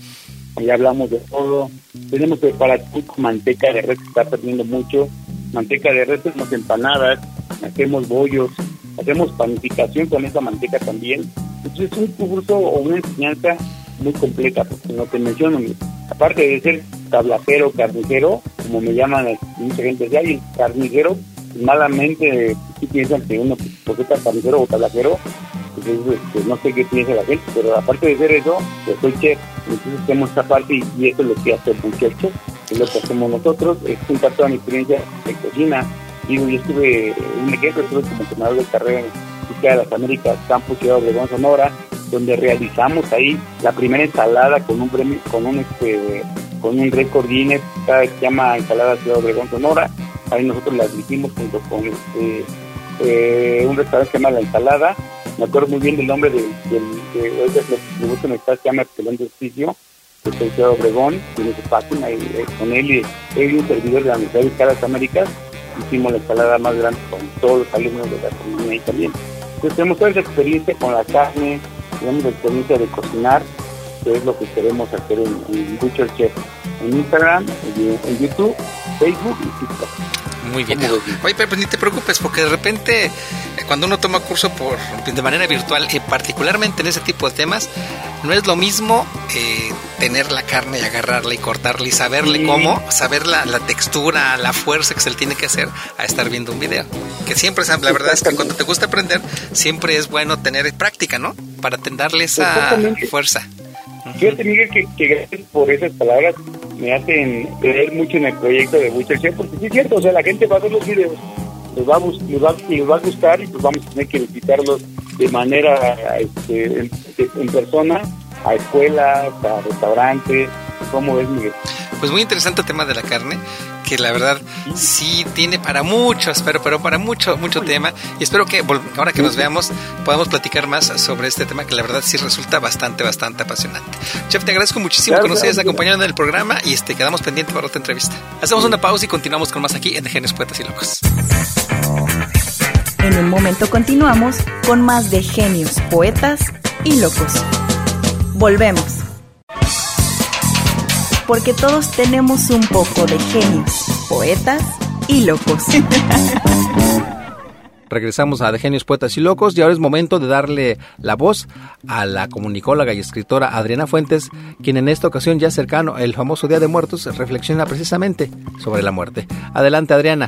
[SPEAKER 5] Ya hablamos de todo. Tenemos preparativo con manteca de res, que está perdiendo mucho. Manteca de res, hacemos empanadas, hacemos bollos, hacemos panificación con esa manteca también. Entonces es un curso o una enseñanza muy completa, porque no te menciono, aparte de ser tablajero, carnicero, como me llaman mucha gente de ahí, carnicero, malamente sí piensan que uno, porque está carnicero o tablajero, entonces este, no sé qué piensa la gente, pero aparte de ser eso, yo soy chef, entonces tenemos esta parte, y, y eso es lo que hace el muchacho, es lo que hacemos nosotros, es juntar toda mi experiencia de cocina. Digo, yo estuve, un ejemplo, estuve como entrenador de carrera en Ciudad de las Américas, Campus Ciudad Obregón, Sonora, donde realizamos ahí la primera ensalada con un premio, con un este con un récord Guinness, que se llama Ensalada Ciudad Obregón Sonora. Ahí nosotros la dirigimos junto con este, eh, un restaurante que se llama La Ensalada. Me acuerdo muy bien del nombre del, del de, de, de, de, de, se llama Excelente Oficio, de Ciudad Obregón, tiene su página, y eh, con él y él y un servidor de la Universidad de las Américas hicimos la ensalada más grande con todos los alumnos de la comunidad ahí también. Entonces tenemos toda esa experiencia con la carne, tenemos la experiencia de cocinar, que es lo que queremos hacer en, en Butcher Chef, en Instagram, en, en YouTube, Facebook y TikTok.
[SPEAKER 2] Muy bien. Oye, pero pues ni te preocupes, porque de repente cuando uno toma curso por de manera virtual, y particularmente en ese tipo de temas, no es lo mismo eh, tener la carne y agarrarla y cortarla y saberle sí. cómo, saber la, la textura, la fuerza que se le tiene que hacer a estar viendo un video. Que siempre, la verdad es que cuando te gusta aprender, siempre es bueno tener práctica, ¿no? Para darle esa fuerza.
[SPEAKER 5] Fíjate, Miguel, que, que gracias por esas palabras me hacen creer mucho en el proyecto de Butcher Chef, porque sí es cierto, o sea, la gente va a ver los videos, les va a, les va, les va a gustar y pues vamos a tener que visitarlos de manera este, en, en persona, a escuelas, a restaurantes. ¿Cómo ves, Miguel?
[SPEAKER 2] Pues muy interesante el tema de la carne, que la verdad sí tiene para mucho, espero, pero para mucho, mucho tema, y espero que ahora que nos veamos podamos platicar más sobre este tema, que la verdad sí resulta bastante, bastante apasionante. Chef, te agradezco muchísimo claro, que nos hayas acompañado en el programa y este, quedamos pendientes para otra entrevista. Hacemos una pausa y continuamos con más aquí en De Genios, Poetas y Locos.
[SPEAKER 1] En un momento continuamos con más de Genios, Poetas y Locos. Volvemos. Porque todos tenemos un poco de genios, poetas y locos.
[SPEAKER 2] Regresamos a De Genios, Poetas y Locos y ahora es momento de darle la voz a la comunicóloga y escritora Adriana Fuentes, quien en esta ocasión, ya cercano el famoso Día de Muertos, reflexiona precisamente sobre la muerte. Adelante, Adriana.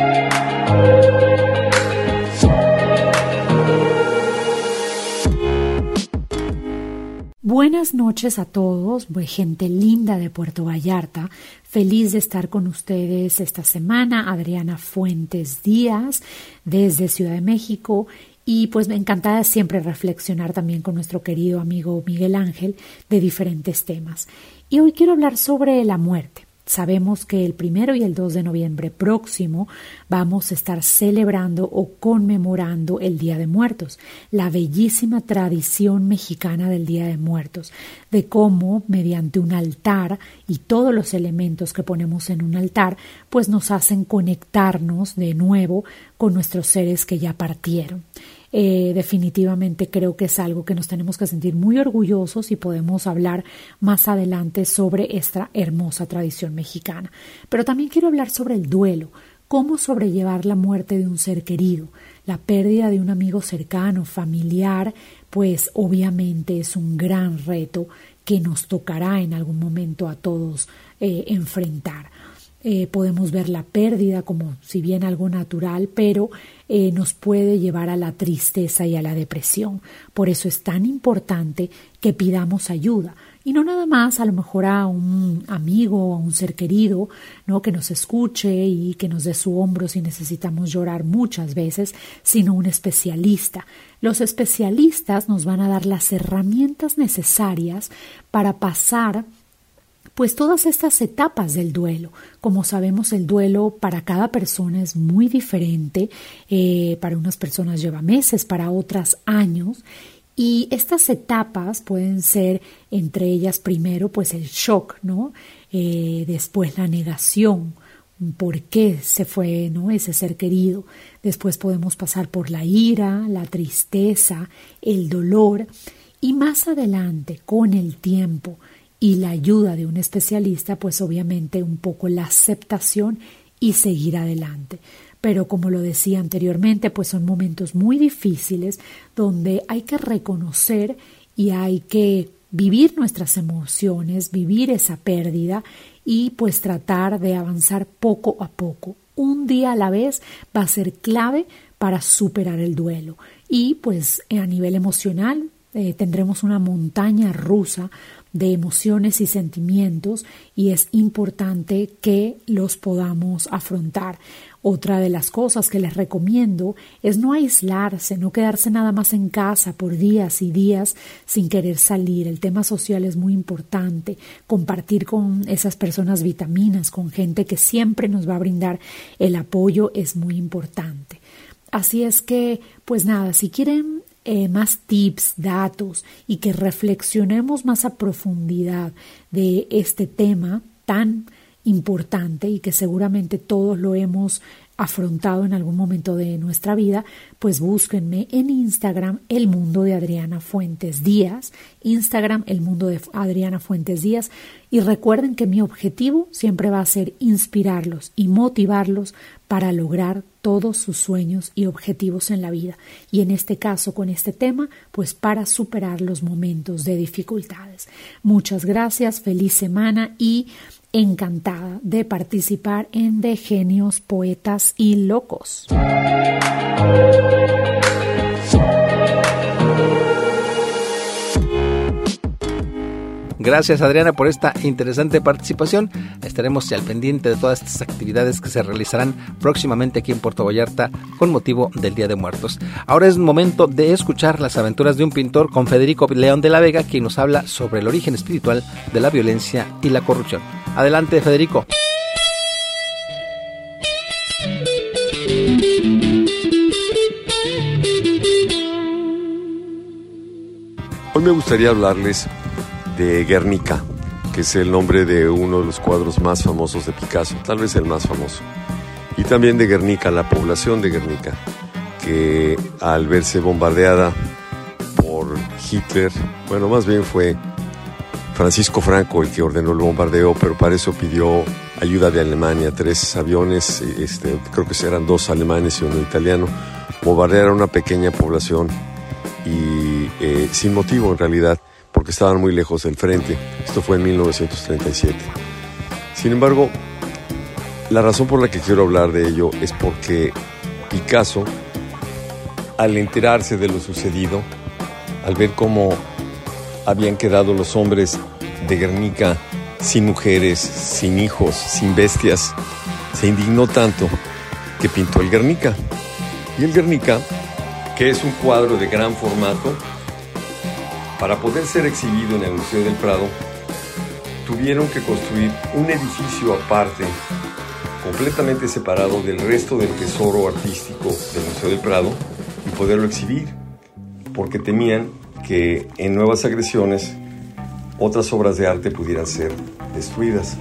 [SPEAKER 6] Buenas noches a todos, gente linda de Puerto Vallarta. Feliz de estar con ustedes esta semana. Adriana Fuentes Díaz, desde Ciudad de México. Y pues me encantada siempre reflexionar también con nuestro querido amigo Miguel Ángel de diferentes temas. Y hoy quiero hablar sobre la muerte. Sabemos que el primero y el dos de noviembre próximo vamos a estar celebrando o conmemorando el Día de Muertos, la bellísima tradición mexicana del Día de Muertos, de cómo mediante un altar y todos los elementos que ponemos en un altar, pues nos hacen conectarnos de nuevo con nuestros seres que ya partieron. Eh, definitivamente creo que es algo que nos tenemos que sentir muy orgullosos y podemos hablar más adelante sobre esta hermosa tradición mexicana. Pero también quiero hablar sobre el duelo, cómo sobrellevar la muerte de un ser querido, la pérdida de un amigo cercano, familiar, pues obviamente es un gran reto que nos tocará en algún momento a todos eh, enfrentar. Eh, podemos ver la pérdida como si bien algo natural, pero eh, nos puede llevar a la tristeza y a la depresión. Por eso es tan importante que pidamos ayuda, y no nada más a lo mejor a un amigo o a un ser querido, ¿no?, que nos escuche y que nos dé su hombro si necesitamos llorar muchas veces, sino un especialista. Los especialistas nos van a dar las herramientas necesarias para pasar pues todas estas etapas del duelo. Como sabemos, el duelo para cada persona es muy diferente. Eh, para unas personas lleva meses, para otras años. Y estas etapas pueden ser, entre ellas, primero, pues el shock, ¿no? Eh, después la negación, por qué se fue, ¿no?, ese ser querido. Después podemos pasar por la ira, la tristeza, el dolor. Y más adelante, con el tiempo y la ayuda de un especialista, pues obviamente un poco la aceptación y seguir adelante. Pero como lo decía anteriormente, pues son momentos muy difíciles donde hay que reconocer y hay que vivir nuestras emociones, vivir esa pérdida y pues tratar de avanzar poco a poco. Un día a la vez va a ser clave para superar el duelo. Y pues a nivel emocional eh, tendremos una montaña rusa de emociones y sentimientos, y es importante que los podamos afrontar. Otra de las cosas que les recomiendo es no aislarse, no quedarse nada más en casa por días y días sin querer salir. El tema social es muy importante, compartir con esas personas vitaminas, con gente que siempre nos va a brindar el apoyo es muy importante. Así es que, pues nada, si quieren eh, más tips, datos y que reflexionemos más a profundidad de este tema tan importante y que seguramente todos lo hemos afrontado en algún momento de nuestra vida, pues búsquenme en Instagram El Mundo de Adriana Fuentes Díaz, Instagram El Mundo de Adriana Fuentes Díaz, y recuerden que mi objetivo siempre va a ser inspirarlos y motivarlos para lograr todos sus sueños y objetivos en la vida, y en este caso con este tema, pues para superar los momentos de dificultades. Muchas gracias, feliz semana y encantada de participar en De Genios, Poetas y Locos.
[SPEAKER 2] Gracias, Adriana, por esta interesante participación. Estaremos al pendiente de todas estas actividades que se realizarán próximamente aquí en Puerto Vallarta con motivo del Día de Muertos. Ahora es momento de escuchar las aventuras de un pintor con Federico León de la Vega, quien nos habla sobre el origen espiritual de la violencia y la corrupción. Adelante, Federico.
[SPEAKER 7] Hoy me gustaría hablarles de Guernica, que es el nombre de uno de los cuadros más famosos de Picasso, tal vez el más famoso. Y también de Guernica, la población de Guernica, que al verse bombardeada por Hitler, bueno, más bien fue Francisco Franco el que ordenó el bombardeo, pero para eso pidió ayuda de Alemania, tres aviones, este, creo que eran dos alemanes y uno italiano, bombardearon una pequeña población y eh, sin motivo en realidad, porque estaban muy lejos del frente. Esto fue en mil novecientos treinta y siete. Sin embargo, la razón por la que quiero hablar de ello es porque Picasso, al enterarse de lo sucedido, al ver cómo habían quedado los hombres de Guernica sin mujeres, sin hijos, sin bestias, se indignó tanto que pintó el Guernica. Y el Guernica, que es un cuadro de gran formato, para poder ser exhibido en el Museo del Prado, tuvieron que construir un edificio aparte, completamente separado del resto del tesoro artístico del Museo del Prado, y poderlo exhibir, porque temían que en nuevas agresiones otras obras de arte pudieran ser destruidas.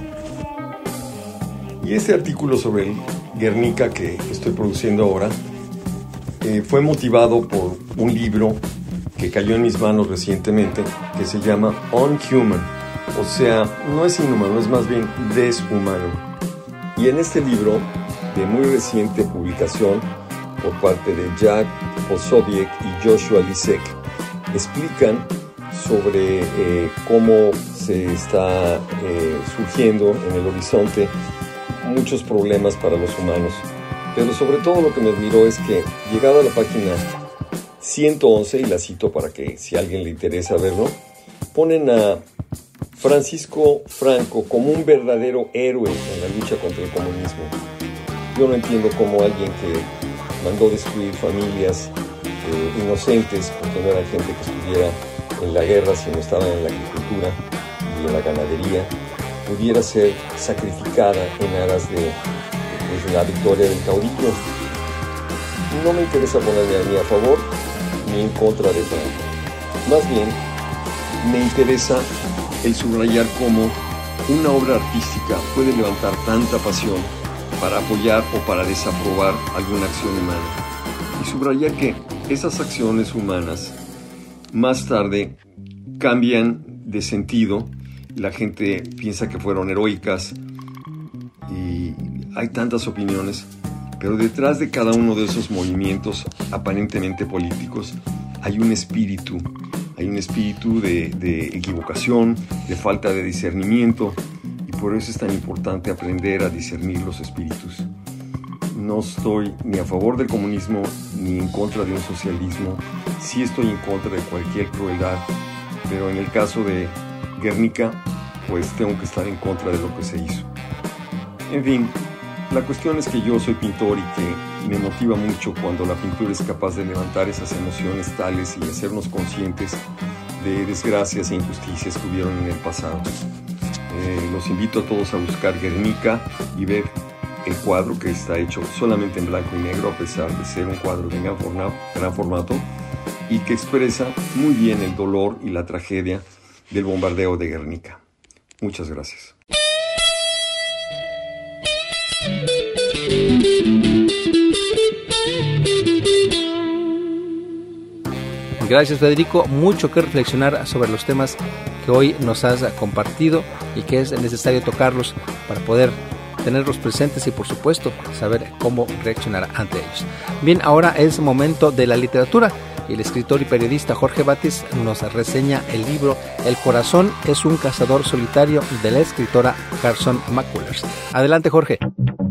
[SPEAKER 7] Y este artículo sobre el Guernica que estoy produciendo ahora eh, fue motivado por un libro que cayó en mis manos recientemente, que se llama Unhuman, o sea, no es inhumano, es más bien deshumano. Y en este libro, de muy reciente publicación por parte de Jack Posobiec y Joshua Lisek, explican sobre eh, cómo se está eh, surgiendo en el horizonte muchos problemas para los humanos. Pero sobre todo lo que me admiró es que, llegada a la página ciento once, y la cito para que si a alguien le interesa verlo, ponen a Francisco Franco como un verdadero héroe en la lucha contra el comunismo. Yo no entiendo cómo alguien que mandó destruir familias eh, inocentes, porque no era gente que estuviera en la guerra, sino estaban en la agricultura y en la ganadería, pudiera ser sacrificada en aras de, de la victoria del caudillo. No me interesa ponerme ni a favor ni en contra de Franco. Más bien, me interesa el subrayar cómo una obra artística puede levantar tanta pasión para apoyar o para desaprobar alguna acción humana. Y subrayar que esas acciones humanas más tarde cambian de sentido. La gente piensa que fueron heroicas y hay tantas opiniones. Pero detrás de cada uno de esos movimientos aparentemente políticos hay un espíritu, hay un espíritu de, de equivocación, de falta de discernimiento, y por eso es tan importante aprender a discernir los espíritus. No estoy ni a favor del comunismo ni en contra de un socialismo, sí estoy en contra de cualquier crueldad, pero en el caso de Guernica, pues tengo que estar en contra de lo que se hizo. En fin, La cuestión es que yo soy pintor y que me motiva mucho cuando la pintura es capaz de levantar esas emociones tales y hacernos conscientes de desgracias e injusticias que hubieron en el pasado. Eh, los invito a todos a buscar Guernica y ver el cuadro, que está hecho solamente en blanco y negro, a pesar de ser un cuadro de gran, forma, gran formato, y que expresa muy bien el dolor y la tragedia del bombardeo de Guernica. Muchas gracias.
[SPEAKER 2] Gracias, Federico, mucho que reflexionar sobre los temas que hoy nos has compartido y que es necesario tocarlos para poder tenerlos presentes y, por supuesto, saber cómo reaccionar ante ellos. Bien, ahora es momento de la literatura y el escritor y periodista Jorge Batis nos reseña el libro El corazón es un cazador solitario de la escritora Carson McCullers. Adelante, Jorge.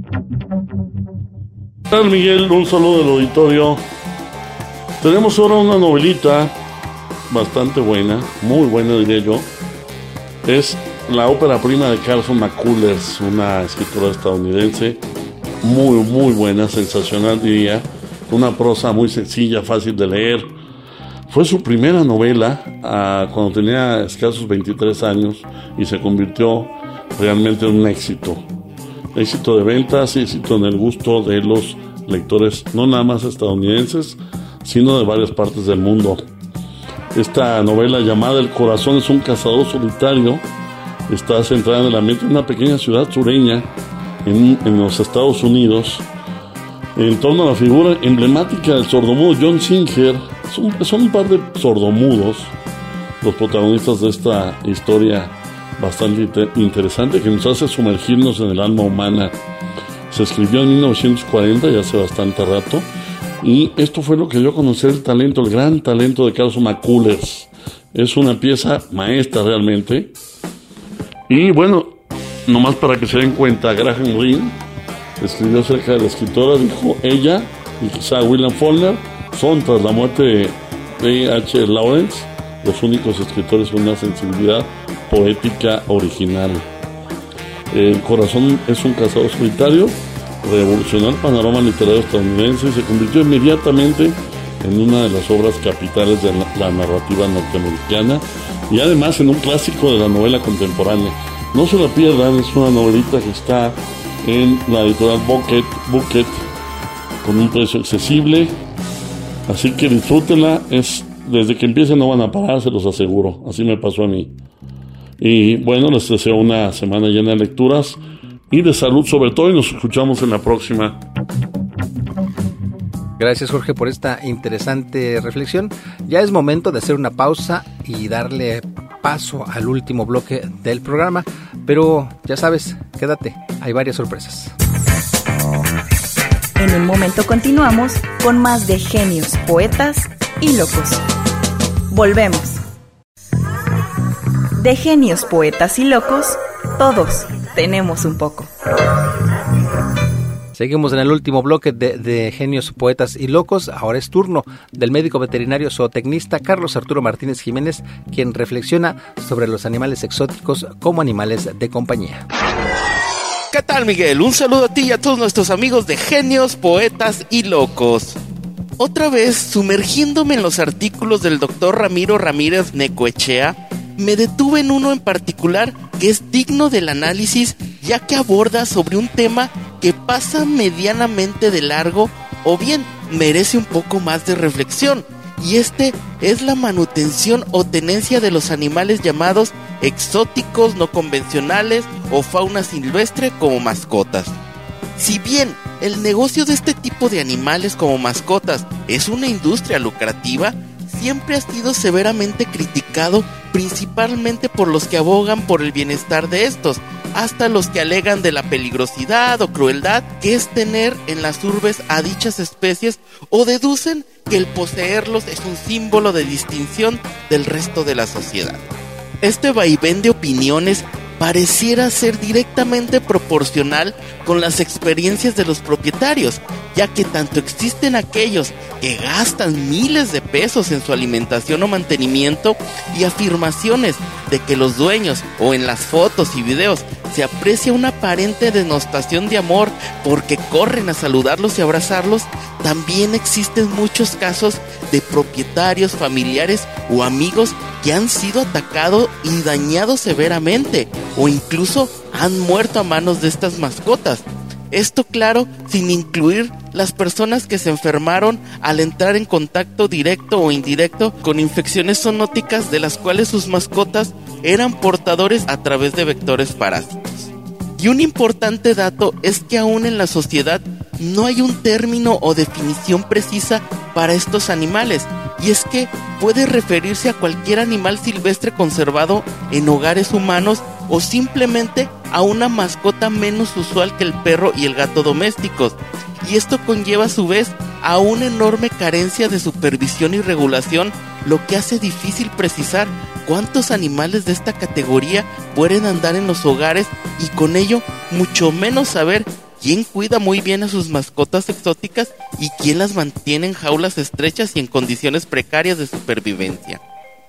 [SPEAKER 8] ¿Qué tal, Miguel? Un saludo del auditorio. Tenemos ahora una novelita bastante buena, muy buena diría yo. Es la ópera prima de Carson McCullers, una escritora estadounidense muy, muy buena, sensacional diría. Una prosa muy sencilla, fácil de leer. Fue su primera novela uh, cuando tenía escasos veintitrés años y se convirtió realmente en un éxito. Éxito de ventas y éxito en el gusto de los lectores, no nada más estadounidenses, sino de varias partes del mundo. Esta novela llamada El corazón es un cazador solitario está centrada en el ambiente de una pequeña ciudad sureña en, en los Estados Unidos, en torno a la figura emblemática del sordomudo John Singer. Son, son un par de sordomudos los protagonistas de esta historia bastante inter- interesante que nos hace sumergirnos en el alma humana. Se escribió en mil novecientos cuarenta, ya hace bastante rato, y esto fue lo que dio a conocer el talento, el gran talento de Carson McCullers. Es una pieza maestra realmente. Y bueno, nomás para que se den cuenta, Graham Greene escribió acerca de la escritora, dijo: ella y quizá William Faulkner son, tras la muerte de D H Lawrence, los únicos escritores con una sensibilidad poética original. El corazón es un cazador solitario, revolucionó el panorama literario estadounidense y se convirtió inmediatamente en una de las obras capitales de la, la narrativa norteamericana y además en un clásico de la novela contemporánea. No se la pierdan, es una novelita que está en la editorial Bucket, Bucket con un precio accesible, así que disfrútenla. Es, desde que empiecen no van a parar, se los aseguro, así me pasó a mí. Y bueno, les deseo una semana llena de lecturas y de salud sobre todo, y nos escuchamos en la próxima.
[SPEAKER 2] Gracias, Jorge, por esta interesante reflexión. Ya es momento de hacer una pausa y darle paso al último bloque del programa, pero ya sabes, quédate, hay varias sorpresas.
[SPEAKER 1] En un momento continuamos con más de Genios, Poetas y Locos. Volvemos. De Genios, Poetas y Locos, todos tenemos un poco.
[SPEAKER 2] Seguimos en el último bloque de, de Genios, Poetas y Locos. Ahora es turno del médico veterinario zootecnista Carlos Arturo Martínez Jiménez, quien reflexiona sobre los animales exóticos como animales de compañía.
[SPEAKER 9] ¿Qué tal, Miguel? Un saludo a ti y a todos nuestros amigos de Genios, Poetas y Locos. Otra vez, sumergiéndome en los artículos del doctor Ramiro Ramírez Necoechea, me detuve en uno en particular que es digno del análisis, ya que aborda sobre un tema que pasa medianamente de largo o bien merece un poco más de reflexión, y este es la manutención o tenencia de los animales llamados exóticos, no convencionales o fauna silvestre como mascotas. Si bien el negocio de este tipo de animales como mascotas es una industria lucrativa, siempre ha sido severamente criticado, principalmente por los que abogan por el bienestar de estos, hasta los que alegan de la peligrosidad o crueldad que es tener en las urbes a dichas especies, o deducen que el poseerlos es un símbolo de distinción del resto de la sociedad. Este vaivén de opiniones pareciera ser directamente proporcional con las experiencias de los propietarios, ya que tanto existen aquellos que gastan miles de pesos en su alimentación o mantenimiento y afirmaciones de que los dueños o en las fotos y videos se aprecia una aparente denostación de amor porque corren a saludarlos y abrazarlos, también existen muchos casos de propietarios, familiares o amigos que han sido atacados y dañados severamente o incluso han muerto a manos de estas mascotas. Esto, claro, sin incluir las personas que se enfermaron al entrar en contacto directo o indirecto con infecciones zoonóticas de las cuales sus mascotas eran portadores a través de vectores parásitos. Y un importante dato es que aún en la sociedad no hay un término o definición precisa para estos animales, y es que puede referirse a cualquier animal silvestre conservado en hogares humanos o simplemente a una mascota menos usual que el perro y el gato domésticos, y esto conlleva a su vez a una enorme carencia de supervisión y regulación, lo que hace difícil precisar cuántos animales de esta categoría pueden andar en los hogares y con ello mucho menos saber quién cuida muy bien a sus mascotas exóticas y quién las mantiene en jaulas estrechas y en condiciones precarias de supervivencia.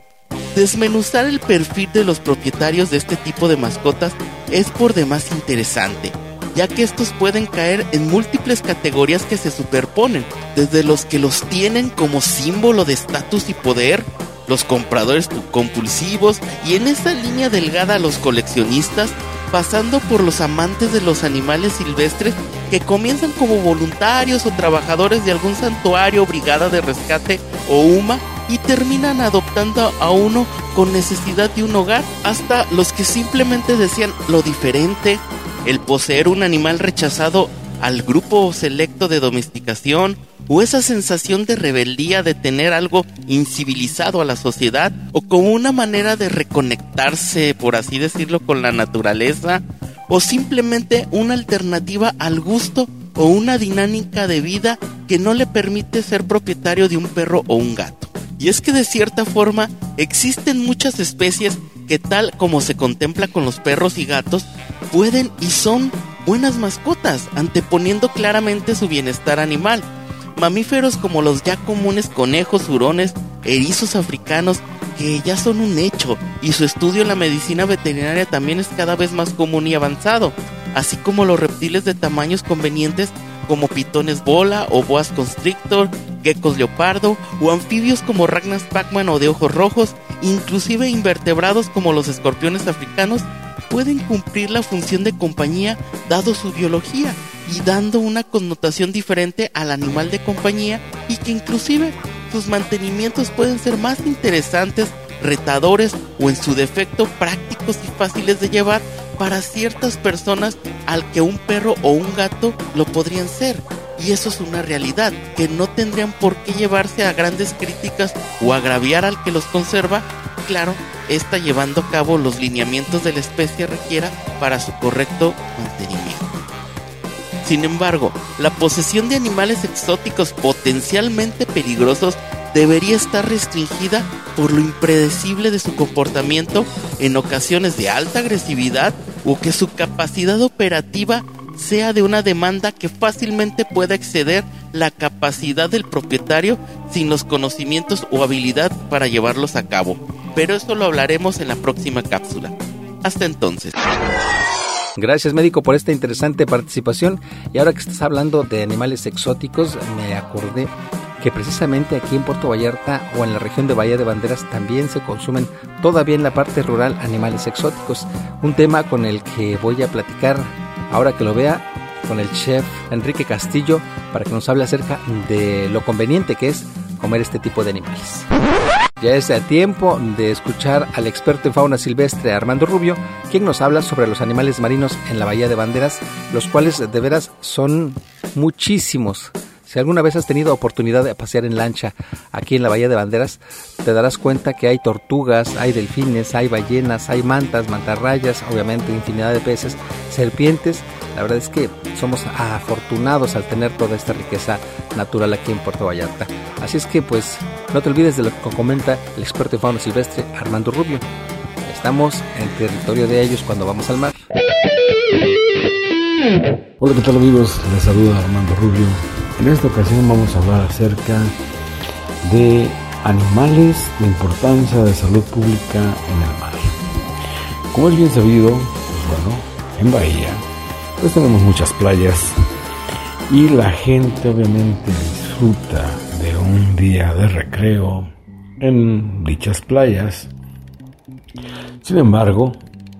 [SPEAKER 9] Desmenuzar el perfil de los propietarios de este tipo de mascotas es por demás interesante, ya que estos pueden caer en múltiples categorías que se superponen, desde los que los tienen como símbolo de estatus y poder, los compradores compulsivos y en esa línea delgada los coleccionistas, pasando por los amantes de los animales silvestres que comienzan como voluntarios o trabajadores de algún santuario, brigada de rescate o U M A y terminan adoptando a uno con necesidad de un hogar, hasta los que simplemente desean lo diferente, el poseer un animal rechazado al grupo selecto de domesticación, o esa sensación de rebeldía de tener algo incivilizado a la sociedad, o como una manera de reconectarse, por así decirlo, con la naturaleza, o simplemente una alternativa al gusto o una dinámica de vida que no le permite ser propietario de un perro o un gato. Y es que de cierta forma existen muchas especies que, tal como se contempla con los perros y gatos, pueden y son buenas mascotas, anteponiendo claramente su bienestar animal. Mamíferos como los ya comunes conejos, hurones, erizos africanos, que ya son un hecho, y su estudio en la medicina veterinaria también es cada vez más común y avanzado, así como los reptiles de tamaños convenientes como pitones bola o boas constrictor, geckos leopardo, o anfibios como Ragnas pacman o de ojos rojos, inclusive invertebrados como los escorpiones africanos, pueden cumplir la función de compañía dado su biología y dando una connotación diferente al animal de compañía, y que inclusive sus mantenimientos pueden ser más interesantes, retadores o en su defecto prácticos y fáciles de llevar para ciertas personas al que un perro o un gato lo podrían ser. Y eso es una realidad, que no tendrían por qué llevarse a grandes críticas o agraviar al que los conserva, claro, está llevando a cabo los lineamientos de la especie requiera para su correcto mantenimiento. Sin embargo, la posesión de animales exóticos potencialmente peligrosos debería estar restringida por lo impredecible de su comportamiento en ocasiones de alta agresividad, o que su capacidad operativa sea de una demanda que fácilmente pueda exceder la capacidad del propietario sin los conocimientos o habilidad para llevarlos a cabo. Pero eso lo hablaremos en la próxima cápsula. Hasta entonces.
[SPEAKER 2] Gracias, médico, por esta interesante participación. Y ahora que estás hablando de animales exóticos, me acordé que precisamente aquí en Puerto Vallarta o en la región de Bahía de Banderas también se consumen todavía en la parte rural animales exóticos. Un tema con el que voy a platicar ahora que lo vea con el chef Enrique Castillo para que nos hable acerca de lo conveniente que es comer este tipo de animales. Ya es a tiempo de escuchar al experto en fauna silvestre Armando Rubio, quien nos habla sobre los animales marinos en la Bahía de Banderas, los cuales de veras son muchísimos. Si alguna vez has tenido oportunidad de pasear en lancha aquí en la Bahía de Banderas, te darás cuenta que hay tortugas, hay delfines, hay ballenas, hay mantas, mantarrayas, obviamente infinidad de peces, serpientes. La verdad es que somos afortunados al tener toda esta riqueza natural aquí en Puerto Vallarta. Así es que pues no te olvides de lo que comenta el experto en fauna silvestre Armando Rubio. Estamos en territorio de ellos cuando vamos al mar.
[SPEAKER 10] Hola, ¿qué tal, amigos? Les saluda Armando Rubio. En esta ocasión vamos a hablar acerca de animales de importancia de salud pública en el mar. Como es bien sabido, pues bueno, en Bahía pues tenemos muchas playas y la gente obviamente disfruta de un día de recreo en dichas playas. Sin embargo,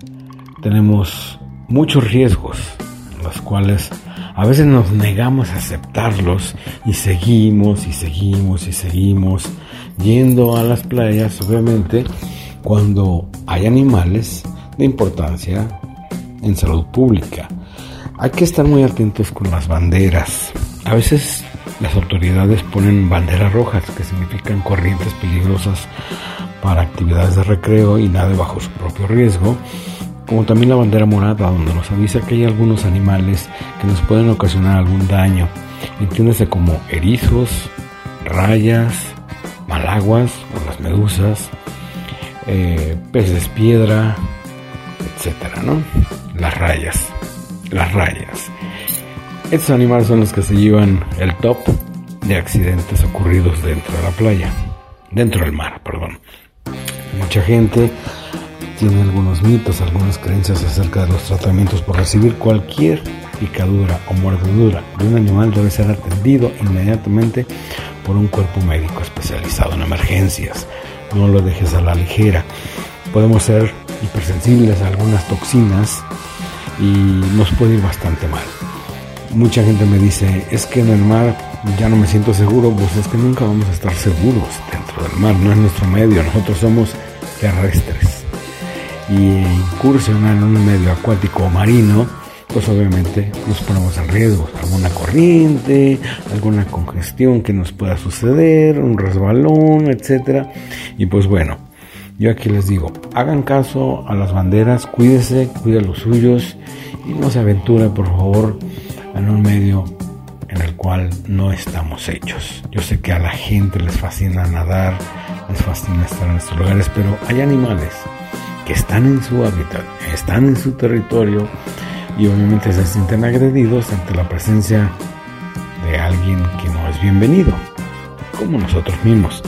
[SPEAKER 10] tenemos muchos riesgos, los cuales a veces nos negamos a aceptarlos y seguimos y seguimos y seguimos yendo a las playas, obviamente, cuando hay animales de importancia en salud pública. Hay que estar muy atentos con las banderas. A veces las autoridades ponen banderas rojas, que significan corrientes peligrosas para actividades de recreo y nade bajo su propio riesgo, como también la bandera morada, donde nos avisa que hay algunos animales que nos pueden ocasionar algún daño. Entiéndase como erizos, rayas, malaguas o las medusas, eh, peces piedra, etcétera, ¿no? Las rayas, las rayas. Estos animales son los que se llevan el top de accidentes ocurridos dentro de la playa, dentro del mar, perdón. Mucha gente tiene algunos mitos, algunas creencias acerca de los tratamientos por recibir cualquier picadura o mordedura de un animal. Debe ser atendido inmediatamente por un cuerpo médico especializado en emergencias. No lo dejes a la ligera. Podemos ser hipersensibles a algunas toxinas y nos puede ir bastante mal. Mucha gente me dice, es que en el mar ya no me siento seguro. Pues es que nunca vamos a estar seguros dentro del mar, no es nuestro medio, nosotros somos terrestres. Y incursionar en un medio acuático o marino, pues obviamente nos ponemos en riesgo. Alguna corriente, alguna congestión que nos pueda suceder, un resbalón, etcétera. Y pues bueno, yo aquí les digo, hagan caso a las banderas, cuídese, cuide a los suyos y no se aventure, por favor, en un medio en el cual no estamos hechos. Yo sé que a la gente les fascina nadar, les fascina estar en estos lugares, pero hay animales que están en su hábitat, están en su territorio y obviamente se sienten agredidos ante la presencia de alguien que no es bienvenido, como nosotros mismos.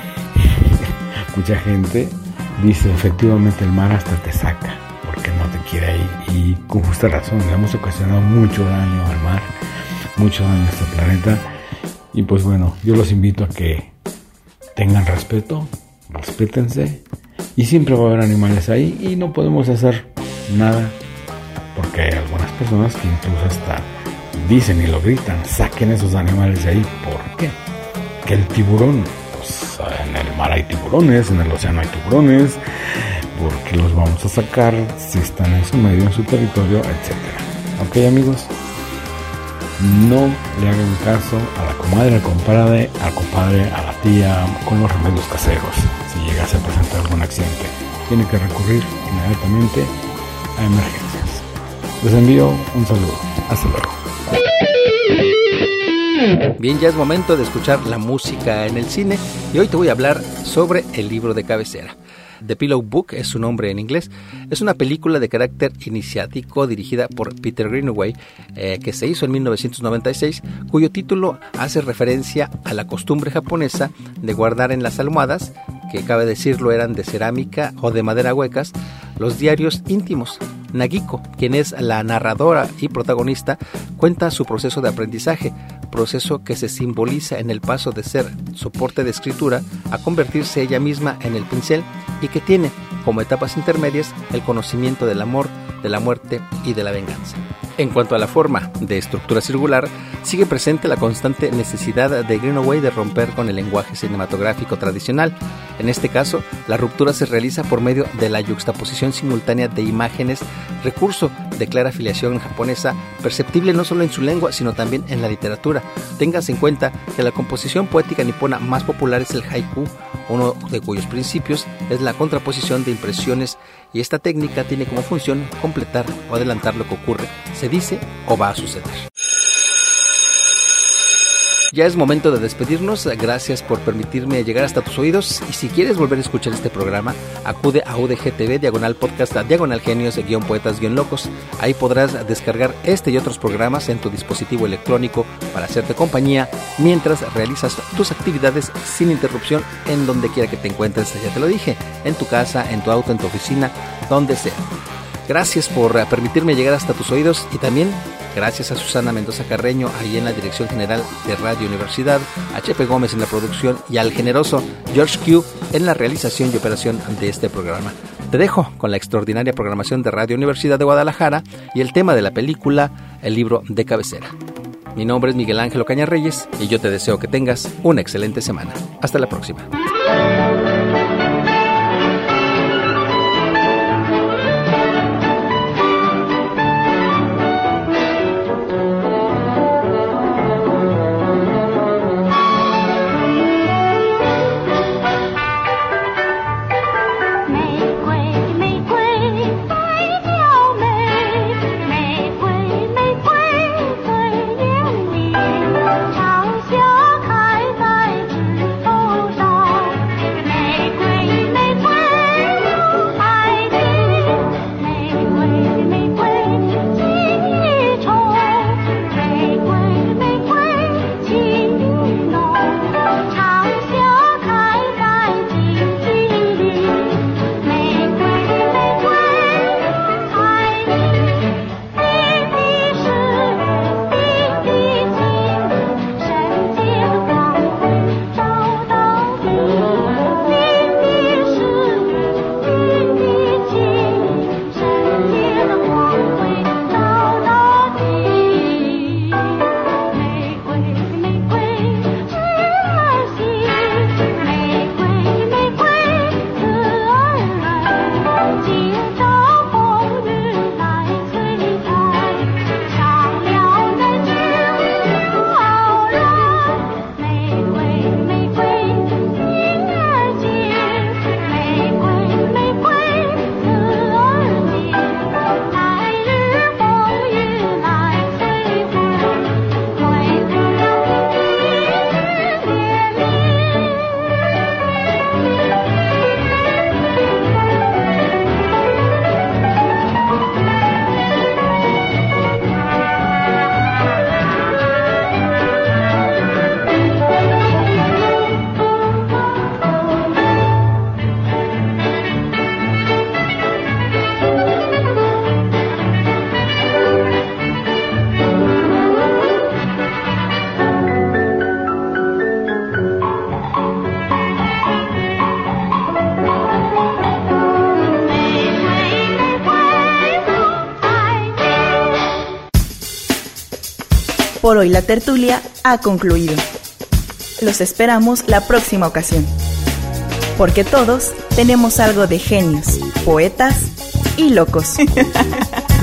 [SPEAKER 10] Mucha gente dice, efectivamente el mar hasta te saca porque no te quiere ahí, y con justa razón. Le hemos ocasionado mucho daño al mar, mucho daño a este planeta. Y pues bueno, yo los invito a que tengan respeto, respétense, y siempre va a haber animales ahí y no podemos hacer nada, porque hay algunas personas que incluso hasta dicen y lo gritan, saquen esos animales de ahí. ¿Por qué? Que el tiburón, pues en el mar hay tiburones, en el océano hay tiburones, porque los vamos a sacar si están en su medio, en su territorio, etcétera. Ok, amigos, no le hagan caso a la comadre, al compadre, al compadre, a la tía con los remedios caseros. Si llegase a presentar algún accidente, tiene que recurrir inmediatamente a emergencias. Les envío un saludo. Hasta luego.
[SPEAKER 2] Bien, ya es momento de escuchar la música en el cine y hoy te voy a hablar sobre el libro de cabecera. The Pillow Book es su nombre en inglés. Es una película de carácter iniciático dirigida por Peter Greenaway, eh, que se hizo en mil novecientos noventa y seis, cuyo título hace referencia a la costumbre japonesa de guardar en las almohadas, que cabe decirlo eran de cerámica o de madera huecas, los diarios íntimos. Nagiko, quien es la narradora y protagonista, cuenta su proceso de aprendizaje, proceso que se simboliza en el paso de ser soporte de escritura a convertirse ella misma en el pincel, y que tiene como etapas intermedias el conocimiento del amor, de la muerte y de la venganza. En cuanto a la forma de estructura circular, sigue presente la constante necesidad de Greenaway de romper con el lenguaje cinematográfico tradicional. En este caso, la ruptura se realiza por medio de la yuxtaposición simultánea de imágenes, recurso de clara afiliación japonesa, perceptible no solo en su lengua, sino también en la literatura. Téngase en cuenta que la composición poética nipona más popular es el haiku, uno de cuyos principios es la contraposición de impresiones, y esta técnica tiene como función completar o adelantar lo que ocurre, se dice o va a suceder. Ya es momento de despedirnos. Gracias por permitirme llegar hasta tus oídos. Y si quieres volver a escuchar este programa, acude a U D G T V, diagonal podcast, diagonal genios, guión poetas, guión locos. Ahí podrás descargar este y otros programas en tu dispositivo electrónico para hacerte compañía mientras realizas tus actividades sin interrupción en donde quiera que te encuentres. Ya te lo dije, en tu casa, en tu auto, en tu oficina, donde sea. Gracias por permitirme llegar hasta tus oídos y también gracias a Susana Mendoza Carreño, ahí en la dirección general de Radio Universidad, a Chepe Gómez en la producción y al generoso George Q en la realización y operación de este programa. Te dejo con la extraordinaria programación de Radio Universidad de Guadalajara y el tema de la película, el libro de cabecera. Mi nombre es Miguel Ángel Ocaña Reyes y yo te deseo que tengas una excelente semana. Hasta la próxima.
[SPEAKER 1] Por hoy la tertulia ha concluido. Los esperamos la próxima ocasión. Porque todos tenemos algo de genios, poetas y locos.